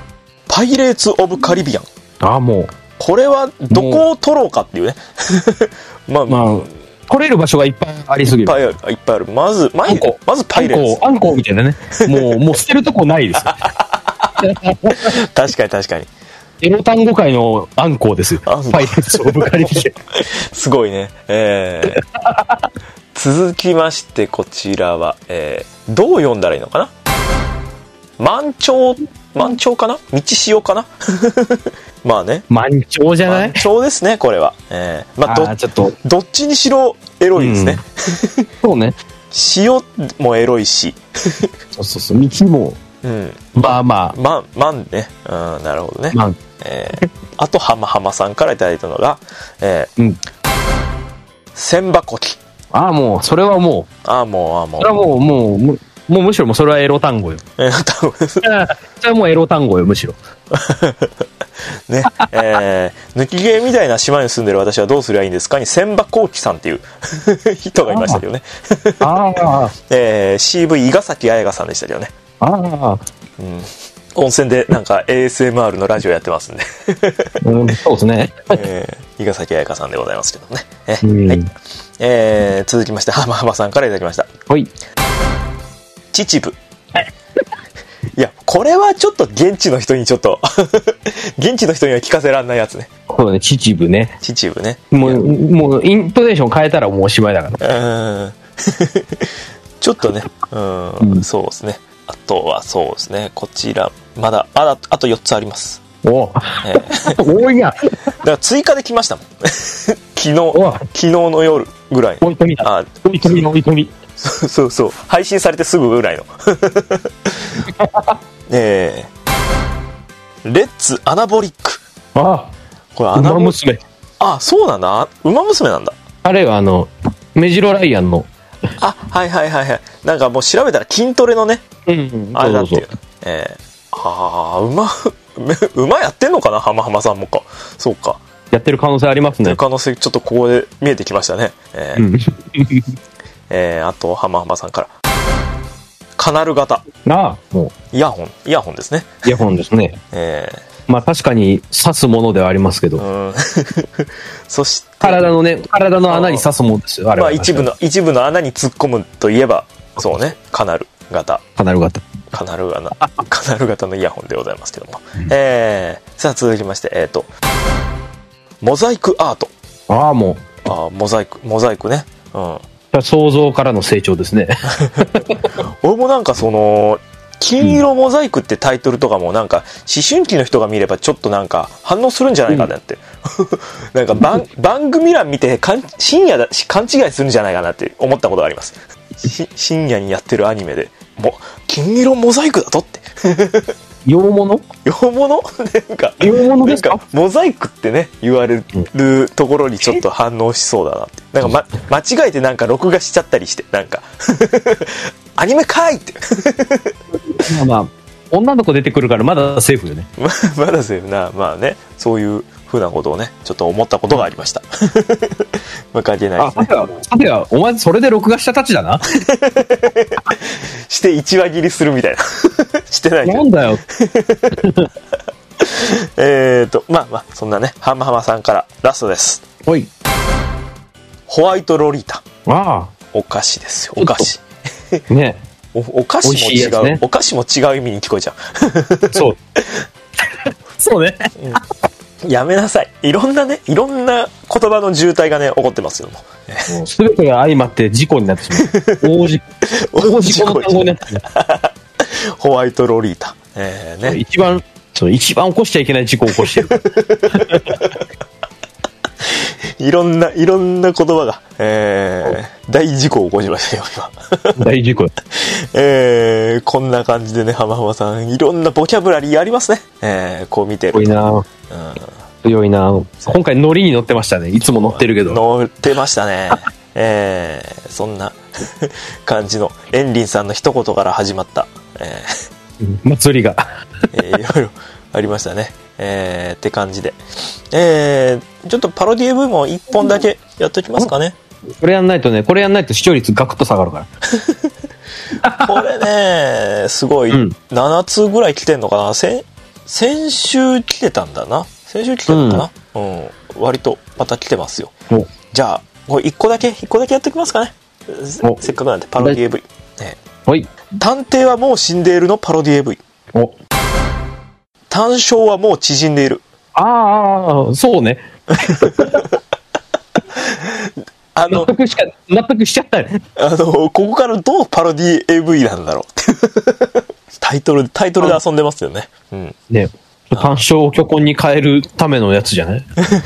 Speaker 1: パイレーツ・オブ・カリビアン。
Speaker 2: ああ、もう。
Speaker 1: これはどこを取ろうかっていうね。まあ、まあ、
Speaker 2: 取れる場所がいっぱいありすぎる。
Speaker 1: いっぱいある。いっぱいある。まず、まず、まずパイレーツ。
Speaker 2: アンコウみたいなね。もう、もう捨てるとこないですよ。
Speaker 1: 確かに確かに。
Speaker 2: エロ単語界のアンコウですよ。パイレーツ・オブ・カリビアン。
Speaker 1: すごいね。えー、続きまして、こちらは、えー、どう読んだらいいのかな。満潮、満潮かな、道潮かなまあね。
Speaker 2: 満潮じゃない？
Speaker 1: 満潮ですね、これは。えー、まあ、ど、
Speaker 2: あちょっと
Speaker 1: どっちにしろエロいですね。
Speaker 2: うん、そうね。
Speaker 1: 潮もエロいし。
Speaker 2: そうそうそう、道も。うん。まあまあ。
Speaker 1: まん、まんね。うん、なるほどね。
Speaker 2: まん。
Speaker 1: えー、あと、はまはまさんからいただいたのが、えー、うん。千葉こき。
Speaker 2: ああ、もう、それはもう。
Speaker 1: ああ、もう、ああ、もう。
Speaker 2: それはもう、もう、もう、もうむしろもうそれはエロ単語よ。
Speaker 1: エロ単語です。そ
Speaker 2: れはもうエロ単語よ、むしろ。
Speaker 1: ね、えー、抜き毛みたいな島に住んでる私はどうすればいいんですかに千葉幸喜さんっていう人がいましたけどね。ああ、えー、シーブイ 伊賀崎彩香さんでしたけどね。ああ、うん、温泉でなんか エーエスエムアール のラジオやってますんで、
Speaker 2: うん、そうですね。
Speaker 1: えー、伊賀崎彩香さんでございますけどね。えーはい、えー、続きまして浜浜さんからいただきました。はい。秩父。いや、これはちょっと現地の人にちょっと現地の人には聞かせらんないやつね。
Speaker 2: そうね、秩父ね。
Speaker 1: 秩父ね。
Speaker 2: もう、もうイントネーション変えたらもうおしまいだから。
Speaker 1: うん。ちょっとね、うん、うん、そうですね。あとはそうですね、こちら、まだ、まだ、あとよっつあります。お、えー、多いや。だから追加で来ましたもん。昨日、昨日の夜ぐらい。追い込みだ。あ、追い込みの追い込み。そうそう、配信されてすぐぐらいの。えー、レッツアナボリック。ああ、これアナボリック。馬娘。あ、そうなんだ。馬娘なんだ。あれはあのメジロライアンの。あ、はいはいはいはい。なんかもう調べたら筋トレのね、うんうん、あれだっていう。そうそうそう、えー、ああ、馬馬やってんのかな、浜浜さんもか。そうか。やってる可能性ありますね。可能性ちょっとここで見えてきましたね。えーうんえー、あと浜浜さんからカナル型。ああ、もうイヤホン、イヤホンですね。イヤホンですね。えー、まあ確かに刺すものではありますけど、うんそして体のね、体の穴に刺すものですよ。あれは、まあ、一部の一部の穴に突っ込むといえばそうね、カナル型。カナル型。カナル型カナル型のイヤホンでございますけども、うん、えー、さあ続きまして、えっ、ー、とモザイクアート。ああ、もうあモザイクモザイクね。うん。想像からの成長ですね。俺もなんかその金色モザイクってタイトルとかもなんか思春期の人が見ればちょっとなんか反応するんじゃないかなって、うん、なんか番, 番組欄見てかん深夜だし勘違いするんじゃないかなって思ったことがあります。深夜にやってるアニメでも金色モザイクだとって洋物洋物なんか洋物ですか。モザイクってね言われるところにちょっと反応しそうだなって。なんか、ま、間違えてなんか録画しちゃったりしてなんかアニメかいってまあまあ女の子出てくるからまだセーフよね。ま, まだセーフな。まあね、そういうふうなことをねちょっと思ったことがありました。まあ関係ないですね。あ、さてはお前それで録画したたちだな。して一話切りするみたいな。してないけど。なんだよ。えっとまあまあそんなね、ハマハマさんからラストです。おい。ホワイトロリータ。ああ。お菓子ですよ。お菓子。ね。お, お菓子も違う、ね、お菓子も違う意味に聞こえちゃう。そう。そうね。うん、やめなさい。いろんなね、いろんな言葉の渋滞がね起こってますけども。すべてが相まって事故になってしまう。大事故。大事故の単語になってしまう。ホワイトロリータ。えー、ね。一番そう一番起こしちゃいけない事故を起こしてる。いろんないろんな言葉が、えー、大事故を起こしましたよ今。大事故。えー、こんな感じでね、浜浜さんいろんなボキャブラリーありますね。えー、こう見てると。強いな。うん、強いな。今回ノリに乗ってましたね。いつも乗ってるけど。乗ってましたね。えー、そんな感じのエンリンさんの一言から始まった、えー、祭りが、えー、いろいろありましたね。えー、って感じで、えー、ちょっとパロディ エムブイ もいっぽんだけやっときますかね。これやんないとね、これやんないと視聴率ガクッと下がるから。これね、すごい、うん、ななつぐらい来てんのかな。先先週来てたんだな。先週来てたのかな、うん、うん。割とまた来てますよ。じゃあ、これいっこだけ、いっこだけやっておきますかね。せっかくなんで、パロディ エーブイ。ね、
Speaker 2: はい。
Speaker 1: 探偵はもう死んでいるのパロディ エーブイ。お。単勝はもう縮んでいる。
Speaker 2: ああ、そうね。あの納得しか納得しちゃったね。
Speaker 1: あのここからどうパロディ エーブイ なんだろうタイトルタイトルで遊んでますよね。うん、
Speaker 2: ね、単勝を巨根に変えるためのやつじゃない？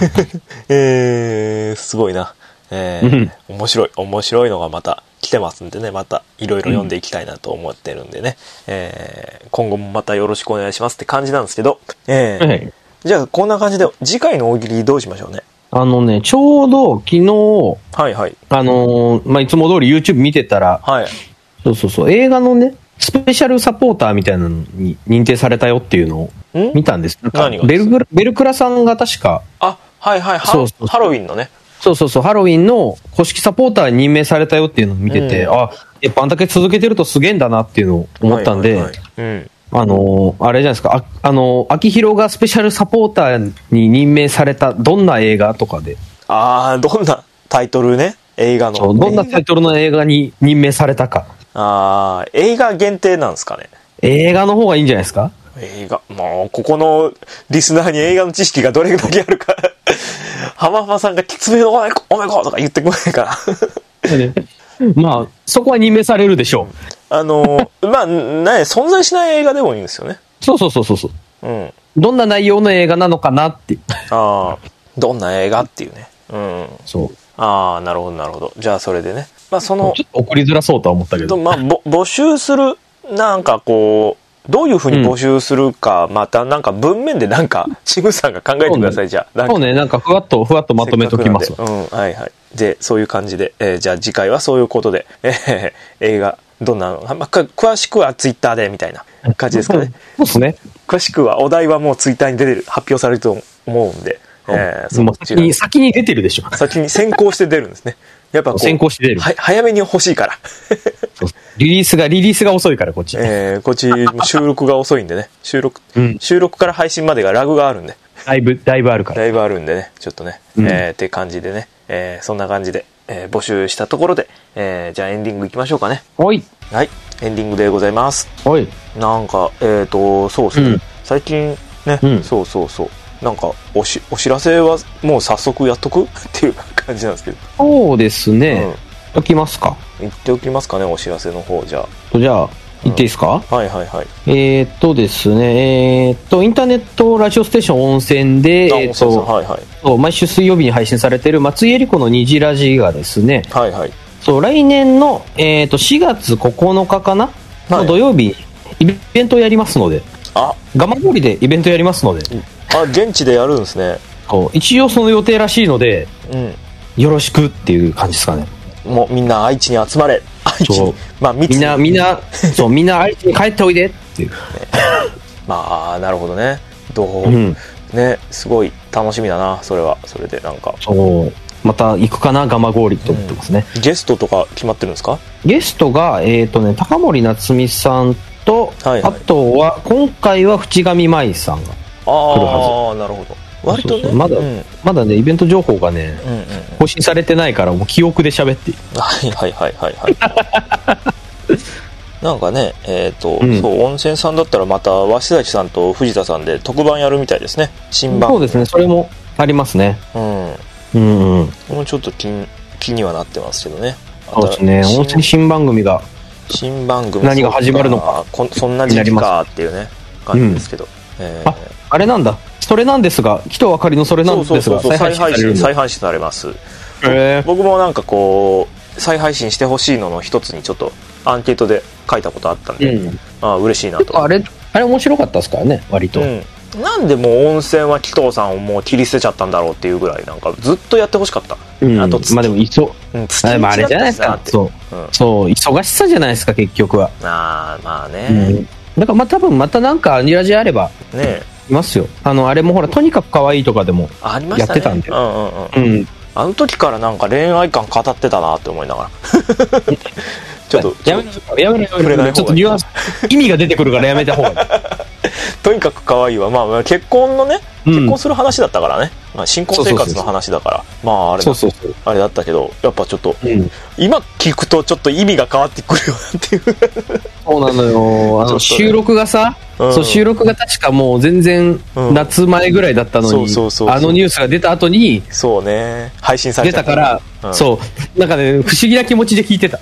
Speaker 1: えー、すごいな。えー、うん、面白い面白いのがまた来てますんでね、またいろいろ読んでいきたいなと思ってるんでね、うん、えー、今後もまたよろしくお願いしますって感じなんですけど、えーはい、じゃあこんな感じで次回の大喜利どうしましょうね。
Speaker 2: あのね、ちょうど昨日、
Speaker 1: はいはい。
Speaker 2: あのー、まあ、いつも通り YouTube 見てたら、はい。そうそうそう、映画のね、スペシャルサポーターみたいなのに認定されたよっていうのを見たんです。ん何がベルグラ、ベルクラさんが確か。
Speaker 1: あ、はいはい、そうそうそうハロウィンのね。
Speaker 2: そうそうそう、ハロウィンの公式サポーターに任命されたよっていうのを見てて、うん、あ、やっぱあんだけ続けてるとすげえんだなっていうのを思ったんで、はいはいはい、うん。あのー、あれじゃないですか、あ、あのー、秋広がスペシャルサポーターに任命されたどんな映画とかで。
Speaker 1: ああ、どんなタイトルね、映画の。
Speaker 2: そう、どんなタイトルの映画に任命されたか。
Speaker 1: ああ、映画限定なんですかね。
Speaker 2: 映画の方がいいんじゃないですか。
Speaker 1: 映画、もう、ここのリスナーに映画の知識がどれだけあるか。浜浜さんがきつめのおめこ、おめことか言ってこないから。
Speaker 2: まあ、そこは任命されるでしょう。
Speaker 1: あの、まあ、ね、存在しない映画でもいいんですよね。
Speaker 2: そうそうそうそう。うん。どんな内容の映画なのかなって。
Speaker 1: ああ、どんな映画っていうね。うん。そう。ああ、なるほど、なるほど。じゃあ、それでね。まあ、その。
Speaker 2: ちょっと送りづらそうとは思ったけど。
Speaker 1: まあ、ぼ募集する、なんかこう、どういうふうに募集するか、うん、またなんか文面でなんか、チムさんが考えてください、ね、じゃあ。
Speaker 2: そうね、なんかふわっと、ふわっとまとめときます。
Speaker 1: うん、はいはい。で、そういう感じで、えー、じゃあ次回はそういうことで、えー、映画、どんなの、まあ、詳しくはツイッターでみたいな感じですかね。
Speaker 2: そうですね。
Speaker 1: 詳しくはお題はもうツイッターに出てる、発表されると思うんで、
Speaker 2: えー、その先に先に出てるでしょ。
Speaker 1: 先に先行して出るんですね。やっぱこう
Speaker 2: 先行して出る。
Speaker 1: は早めに欲しいから。
Speaker 2: リリースがリリースが遅いからこっち。
Speaker 1: えー、こっち収録が遅いんでね。収録、うん、収録から配信までがラグがあるんで。
Speaker 2: だいぶだいぶあるから。
Speaker 1: だいぶあるんでね、ちょっとね、うん、えー、って感じでね、えー、そんな感じで、えー、募集したところで、えー、じゃあエンディングいきましょうかね。
Speaker 2: はい。
Speaker 1: はい、エンディングでございます。
Speaker 2: はい。
Speaker 1: なんかえっ、ー、とそうですね、うん、最近ね、うん、そうそうそう。なんかおしお知らせはもう早速やっとくっていう感じなんですけど。
Speaker 2: そうですね。うん、おきますか。
Speaker 1: 言っておきますかね、お知らせの方。じゃ
Speaker 2: あ。じゃあ言っていいですか。
Speaker 1: うん、はいはいはい。
Speaker 2: えー、っとですね、えー、っとインターネットラジオステーション温泉で、えー、っと、はいはい、そう毎週水曜日に配信されている松井絵里子の虹ラジがですね、
Speaker 1: はいはい。
Speaker 2: そう来年のえー、っとしがつここのかかな、はい、土曜日イベントをやりますので、あ、蒲郡でイベントやりますので。
Speaker 1: あ、現地でやるんですね。
Speaker 2: 一応その予定らしいので、うん、よろしくっていう感じですかね。
Speaker 1: もうみんな愛知に集まれ。愛知に、まあ、み
Speaker 2: んなみんなそうみんな愛知に帰っておいでっていう、ね、
Speaker 1: まあなるほどね。どう、うん、ね、すごい楽しみだな、それは。それでなんか
Speaker 2: そうまた行くかな蒲郡って思ってますね、
Speaker 1: うん、ゲストとか決まってるんですか。
Speaker 2: ゲストがえっ、ー、とね高森夏美さんと、はいはい、あとは今回は淵上舞さんが来るはず。
Speaker 1: ああなるほど。割とね、そうそう
Speaker 2: まだ、うん、まだねイベント情報がね、うんうんうん、更新されてないからもう記憶で喋っていい。
Speaker 1: はいはいはいはいはいなんかねえっ、ー、と、うん、そう温泉さんだったらまた鷲崎さんと藤田さんで特番やるみたいですね、新番組。
Speaker 2: そうですね、それもありますね。うんうんうん。
Speaker 1: もうちょっと気に気にはなってますけどね。
Speaker 2: そうですね、温泉新番組が
Speaker 1: 新番組
Speaker 2: 何が始まるのか
Speaker 1: こそんな時期かっていうね感じですけど、うん、えー、
Speaker 2: ああれなんだ、それなんですが、紀藤あかりのそれなんですが
Speaker 1: 再配信再配信されます。えー、僕もなんかこう再配信してほしいのの一つにちょっとアンケートで書いたことあったんで、うん、あ嬉しいなと。
Speaker 2: あれあれ面白かったですからね割と、うん、
Speaker 1: なんでもう温泉は紀藤さんをもう切り捨てちゃったんだろうっていうぐらいなんかずっとやってほしかった、うん、あと
Speaker 2: まあでもいそ、うん、あ, まああれじゃないですか、そう、うん、そう忙しさじゃないですか結局は。
Speaker 1: あまあね、うん、
Speaker 2: だからまあ多分またなんかアニラジあればねいますよ。あのあれもほらとにかく可愛いとかでもやってたんで、あ、ね、うんうんうん、うん、
Speaker 1: あの時からなんか恋愛感語ってたなって思いながらちょっと
Speaker 2: やめろやめろやめろ、ちょっとニュアンス意味が出てくるからやめた方がいい
Speaker 1: とにかく可愛いわ。まあ結婚のね、結婚する話だったからね、うん、まあ、新婚生活の話だからまああれだそうそうそうあれだったけど、やっぱちょっと、うん、今聞くとちょっと意味が変わってくるよなっていう
Speaker 2: そうなのよ。あの、ね、収録がさ、うん、そう収録が確かもう全然夏前ぐらいだったのに、あのニュースが出た後に
Speaker 1: そうね配信され
Speaker 2: 出たから、うん、そうなんかね不思議な気持ちで聞いてた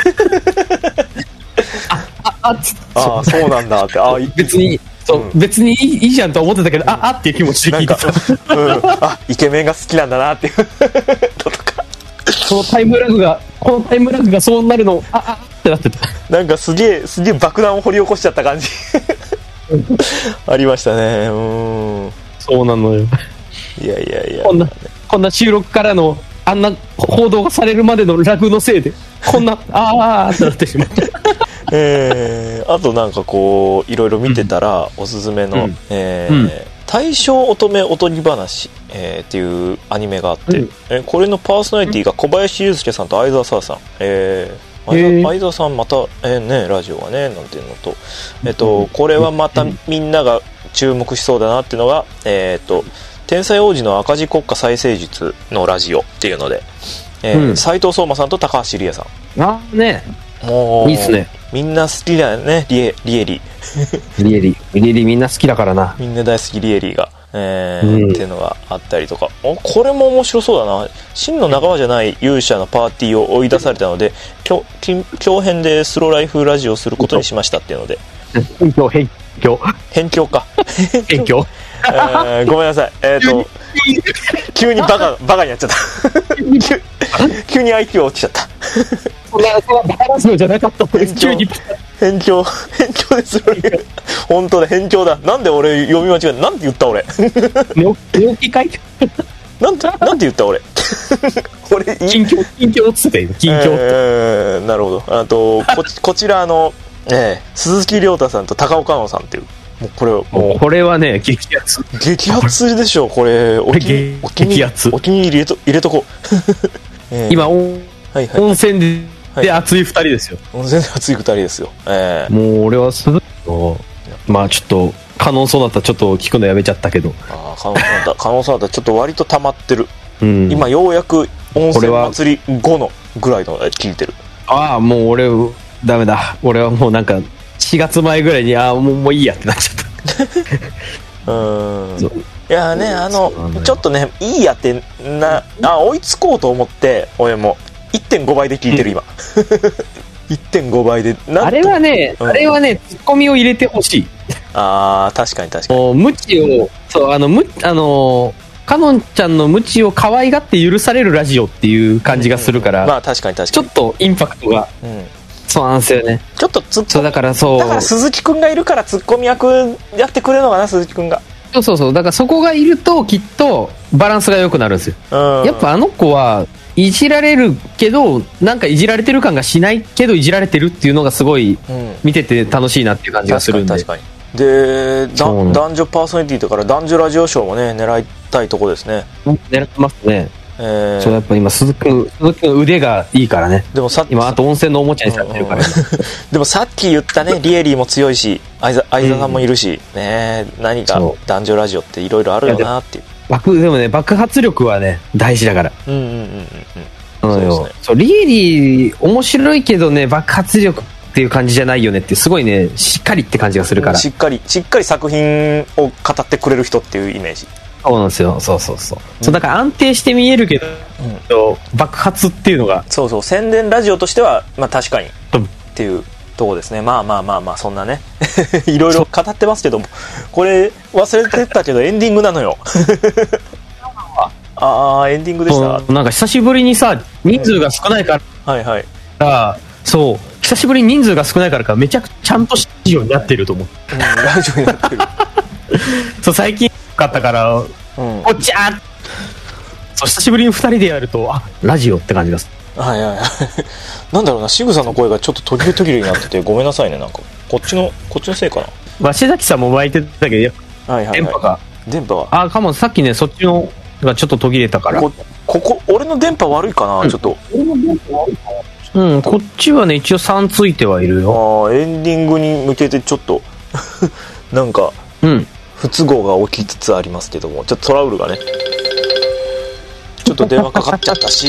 Speaker 2: あああっつ
Speaker 1: ああそうなんだってあ
Speaker 2: 別にそう、うん、別にいい、いいじゃんと思ってたけど、ああっていう気持ちで聞いてた、
Speaker 1: うん、あイケメンが好きなんだなっていうとか
Speaker 2: そのタイムラグがこのタイムラグがそうなるのああってなってた。
Speaker 1: なんかすげえすげえ爆弾を掘り起こしちゃった感じありましたね。うん
Speaker 2: そうなのよ。
Speaker 1: いやいやいや
Speaker 2: こんなこんな収録からのあんな報道がされるまでのラグのせいでこんなあーってなってしまった
Speaker 1: えー、あとなんかこういろいろ見てたら、うん、おすすめの、うんえーうん、大正乙女おとぎ話、えー、っていうアニメがあって、うんえー、これのパーソナリティが小林祐介さんと相沢沙さん、えー、相沢さんまた、えーね、ラジオがねなんていうのと、えーと、これはまたみんなが注目しそうだなっていうのが、えーと、天才王子の赤字国家再生術のラジオっていうので、えーうん、斉藤壮馬さんと高橋理恵さん。
Speaker 2: あーね
Speaker 1: もう
Speaker 2: いいっすね。
Speaker 1: みんな好きだよねリエリエリ
Speaker 2: リエリリエリみんな好きだからな。
Speaker 1: みんな大好きリエリが、えーうん、っていうのがあったりとか、おこれも面白そうだな。真の仲間じゃない勇者のパーティーを追い出されたので強編でスローライフラジオをすることにしましたっていうので
Speaker 2: 辺境辺境
Speaker 1: 辺境か
Speaker 2: 辺境
Speaker 1: えー、ごめんなさいえっ、ー、と急にバカバカになっちゃった急に アイキュー 落ちちゃった
Speaker 2: そんなそんなバカラジオじゃなかった
Speaker 1: です。急に辺境辺境ですよね本当だ辺境だ。なんで俺読み間違えた。なんて言った俺
Speaker 2: 寝起きかい
Speaker 1: なんてなんて言った俺
Speaker 2: 俺近況近況っつって近況って、
Speaker 1: えー、なるほど。あと こ, こちらの、えー、鈴木亮太さんと高岡野さんっていうもうこれもうこ
Speaker 2: れはね激アツ
Speaker 1: 激アツでしょこれ。お気お気にお気に入り入れと入れとこう、
Speaker 2: えー、今温泉でで熱いふたりですよ。
Speaker 1: 温泉で熱いふたりですよ、えー、
Speaker 2: もう俺は鈴木のまあちょっと可能そうだったらちょっと聞くのやめちゃったけど
Speaker 1: あ可能そうだった可能そうだったちょっと割と溜まってる、うん、今ようやく温泉祭り後のぐらいの聞いてる。
Speaker 2: ああもう俺ダメだ俺はもうなんかしがつまえぐらいにああもうもういいやってなっちゃった
Speaker 1: うんいやねあのちょっとねいいやってなあ追いつこうと思って俺も いってんご 倍で聞いてる今、うん、いってんご 倍で
Speaker 2: あれはね、うん、あれはねツッコミを入れてほしい。
Speaker 1: あー確かに確かに
Speaker 2: 無知をそうあのむあのかのんちゃんの無知を可愛がって許されるラジオっていう感じがするから、うんうんうん、
Speaker 1: まあ確かに確かに
Speaker 2: ちょっとインパクトが、うん、そうなんですよね。
Speaker 1: ちょっとツッコミ
Speaker 2: そうだからそう
Speaker 1: だから鈴木くんがいるからツッコミ役やってくれるのかな鈴木くんが。
Speaker 2: そうそうそうだからそこがいるときっとバランスが良くなるんですよ、うん、やっぱあの子はいじられるけどなんかいじられてる感がしないけどいじられてるっていうのがすごい見てて楽しいなっていう感じがするんで、
Speaker 1: 確かに確かに。で男女パーソナリティだから男女ラジオショーもね狙いたいとこですね。
Speaker 2: 狙ってますね、えー、そうやっぱ今鈴木の鈴木の腕がいいからね。でもさ今あと温泉のおもちゃにされてるから、うんうん、
Speaker 1: でもさっき言ったねリエリーも強いし相沢さんもいるし、うん、ね何か男女ラジオっていろいろあるよなっていう。
Speaker 2: 爆でもね爆発力はね大事だから。うんうんうんうんうんそうですね。そうリエリー面白いけどね爆発力っていう感じじゃないよねってすごいねしっかりって感じがするから、うん、
Speaker 1: しっかりしっかり作品を語ってくれる人っていうイメージ。
Speaker 2: そうなんですよそうそうそう、うん、そうだから安定して見えるけど、うん、爆発っていうのが
Speaker 1: そうそう宣伝ラジオとしてはまあ確かに、うん、っていうとこですね。まあまあまあまあそんなねいろいろ語ってますけどもこれ忘れてたけどエンディングなのよああエンディングでした。
Speaker 2: なんか久しぶりにさ人数が少ないから、
Speaker 1: うん、はいはい
Speaker 2: そう久しぶりに人数が少ないからかめちゃくちゃちゃんとラジオになってると思う、
Speaker 1: うん、ラジオになってる
Speaker 2: そう最近かったから、うん、おっちゃーそう久しぶりにふたりでやるとあラジオって感じがする。
Speaker 1: はいはいはいなんだろうな仕草の声がちょっと途切れ途切れになっててごめんなさいね。なんかこっちのこっちのせいかな。
Speaker 2: 鷲崎さんも巻いてたけど、はいはいはい、電波が
Speaker 1: 電波が
Speaker 2: あかもさっきねそっちのがちょっと途切れたから
Speaker 1: こ, ここ俺の電波悪いかな、うん、ちょっと俺の電波悪いか
Speaker 2: な。うんこっちはね一応さんついてはいるよ。
Speaker 1: あエンディングに向けてちょっとなんか
Speaker 2: うん、
Speaker 1: 不都合が起きつつありますけども、ちょっとトラブルがね、ちょっと電話かかっちゃったし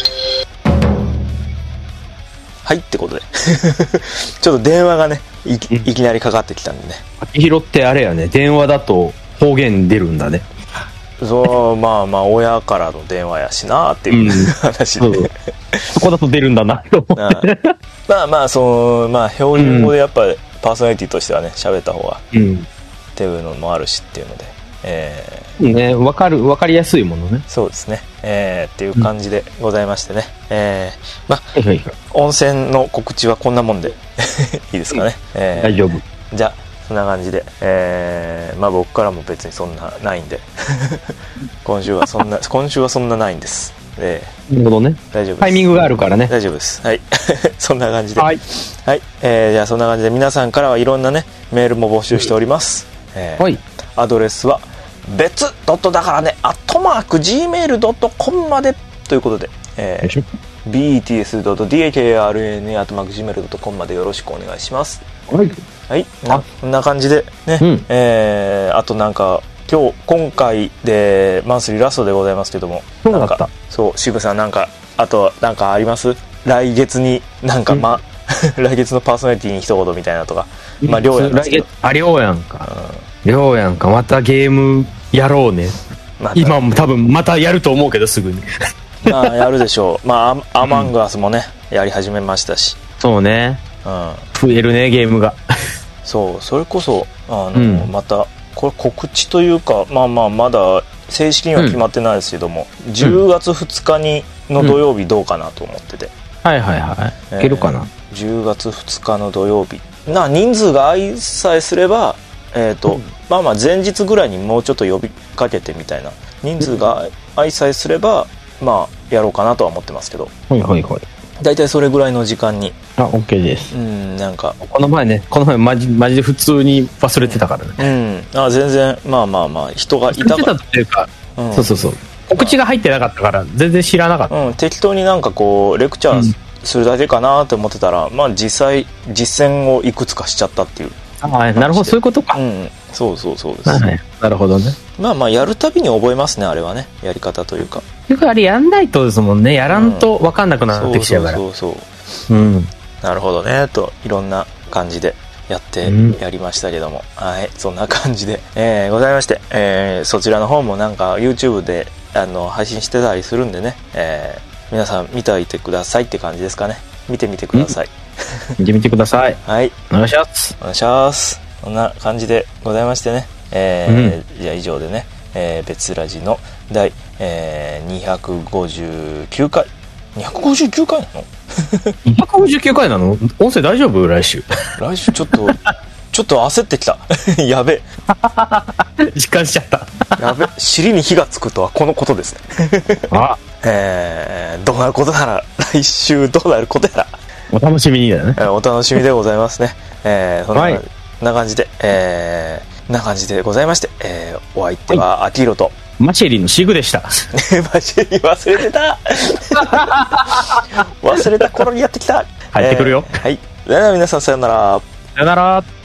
Speaker 1: はいってことでちょっと電話がね い, いきなりかかってきたんでね。
Speaker 2: 秋広ってあれやね、電話だと方言出るんだね。
Speaker 1: そう、まあまあ親からの電話やしなっていう、うん、話で、
Speaker 2: そ, そこだと出るんだなと思って
Speaker 1: まあまあそのまあ標準語でやっぱりパーソナリティとしてはね喋った方がっていうのもあるしっていうので、え
Speaker 2: ー、ね、分かる分かりやすいものね。
Speaker 1: そうですね、えー、っていう感じでございましてね、うん、えー、まあ、
Speaker 2: はいはい、
Speaker 1: 温泉の告知はこんなもんでいいですかね、えー、
Speaker 2: 大丈夫。
Speaker 1: じゃあそんな感じで、えー、まあ僕からも別にそんなないんで今週はそんな今週はそんなないんです、え
Speaker 2: ー、なるほどね。
Speaker 1: 大丈夫です。
Speaker 2: タイミングがあるからね。
Speaker 1: 大丈夫です。はいそんな感じで、
Speaker 2: はい、
Speaker 1: はい、えー、じゃあそんな感じで皆さんからはいろんなねメールも募集しております、えー
Speaker 2: はい、
Speaker 1: アドレスは別ドットだからねアットマーク ジーメールドットコム までということで、えー、ビーティーエスドットディーエーケーアールエヌエー アットマーク ジーメールドットコム までよろしくお願いします。
Speaker 2: はい
Speaker 1: はい、こんな感じでね、うん、えー、あとなんか今日今回でマンスリーラストでございますけども、
Speaker 2: そうだった。
Speaker 1: なんかそう渋さんなんかあとなんかあります？来月になんかま、うん、来月のパーソナリティに一言みたいなとか、まあ亮やんですけど、
Speaker 2: あ亮やんか、亮、うん、やんかまたゲームやろうね。ま、今も多分またやると思うけどすぐに
Speaker 1: まあやるでしょう。まあアマングアスもね、うん、やり始めましたし、
Speaker 2: そうね、うん、増えるねゲームが
Speaker 1: そうそれこそあの、うん、またこれ告知というかまあまあまだ正式には決まってないですけども、うん、じゅうがつふつかにの土曜日どうかなと思ってて、
Speaker 2: うん、はいはいはい、いけるかな。
Speaker 1: じゅうがつふつかの土曜日な人数が合いさえすれば、えーとうん、まあまあ前日ぐらいにもうちょっと呼びかけてみたいな人数が合いさえすればまあやろうかなとは思ってますけど、
Speaker 2: はいはいはい、
Speaker 1: だいたいそれぐらいの時間に。
Speaker 2: あ、OK です。
Speaker 1: うん、なんか
Speaker 2: この前ね、この前マジマジで普通に忘れてたから
Speaker 1: ね。うん、あ、全然まあまあまあ人がいたから。
Speaker 2: っていうか、うん、そうそうそう。告知が入ってなかったから全然知らなかった。
Speaker 1: うん、適当になんかこうレクチャーするだけかなと思ってたら、うん、まあ実際実践をいくつかしちゃったっていう。
Speaker 2: ああ、なるほど、そういうことか。
Speaker 1: うん、そうそうそうです。
Speaker 2: はい、なるほどね。
Speaker 1: まあまあやるたびに覚えますね、あれはね、やり方というか。
Speaker 2: いうかあれやんないとですもんね、やらんと分かんなくなってきちゃうから。
Speaker 1: そうそうそう。うん。なるほどねといろんな感じでやってやりましたけども、うん、はい、そんな感じで、えー、ございまして、えー、そちらの方もなんか YouTube であの配信してたりするんでね、えー、皆さん見ておいてくださいって感じですかね。見てみてください。
Speaker 2: 見てみてください。
Speaker 1: はい。
Speaker 2: お願いします。
Speaker 1: お願いします。こんな感じでございましてね。えーうん、じゃあ以上でね、えー、別ラジの第、えー、にひゃくごじゅうきゅうかい。にひゃくごじゅうきゅうかいなの？
Speaker 2: にひゃくごじゅうきゅうかいなの？音声大丈夫？来週。
Speaker 1: 来週ちょっとちょっと焦ってきた。やべ。
Speaker 2: 実感しちゃった。
Speaker 1: やべ。尻に火がつくとはこのことですね。あ、えー、どうなることなら来週どうなることやら
Speaker 2: お楽しみにだよね。
Speaker 1: お楽しみでございますね。えー、そんな、はい、な感じで、えー、な感じでございまして、えー、お相手はアキヒロと、はい、
Speaker 2: マシェリーのシグでした。
Speaker 1: マシェリー忘れてた。忘れた頃にやってきた。
Speaker 2: 入ってくるよ。
Speaker 1: えー、はい。では皆さんさよなら。
Speaker 2: さよなら。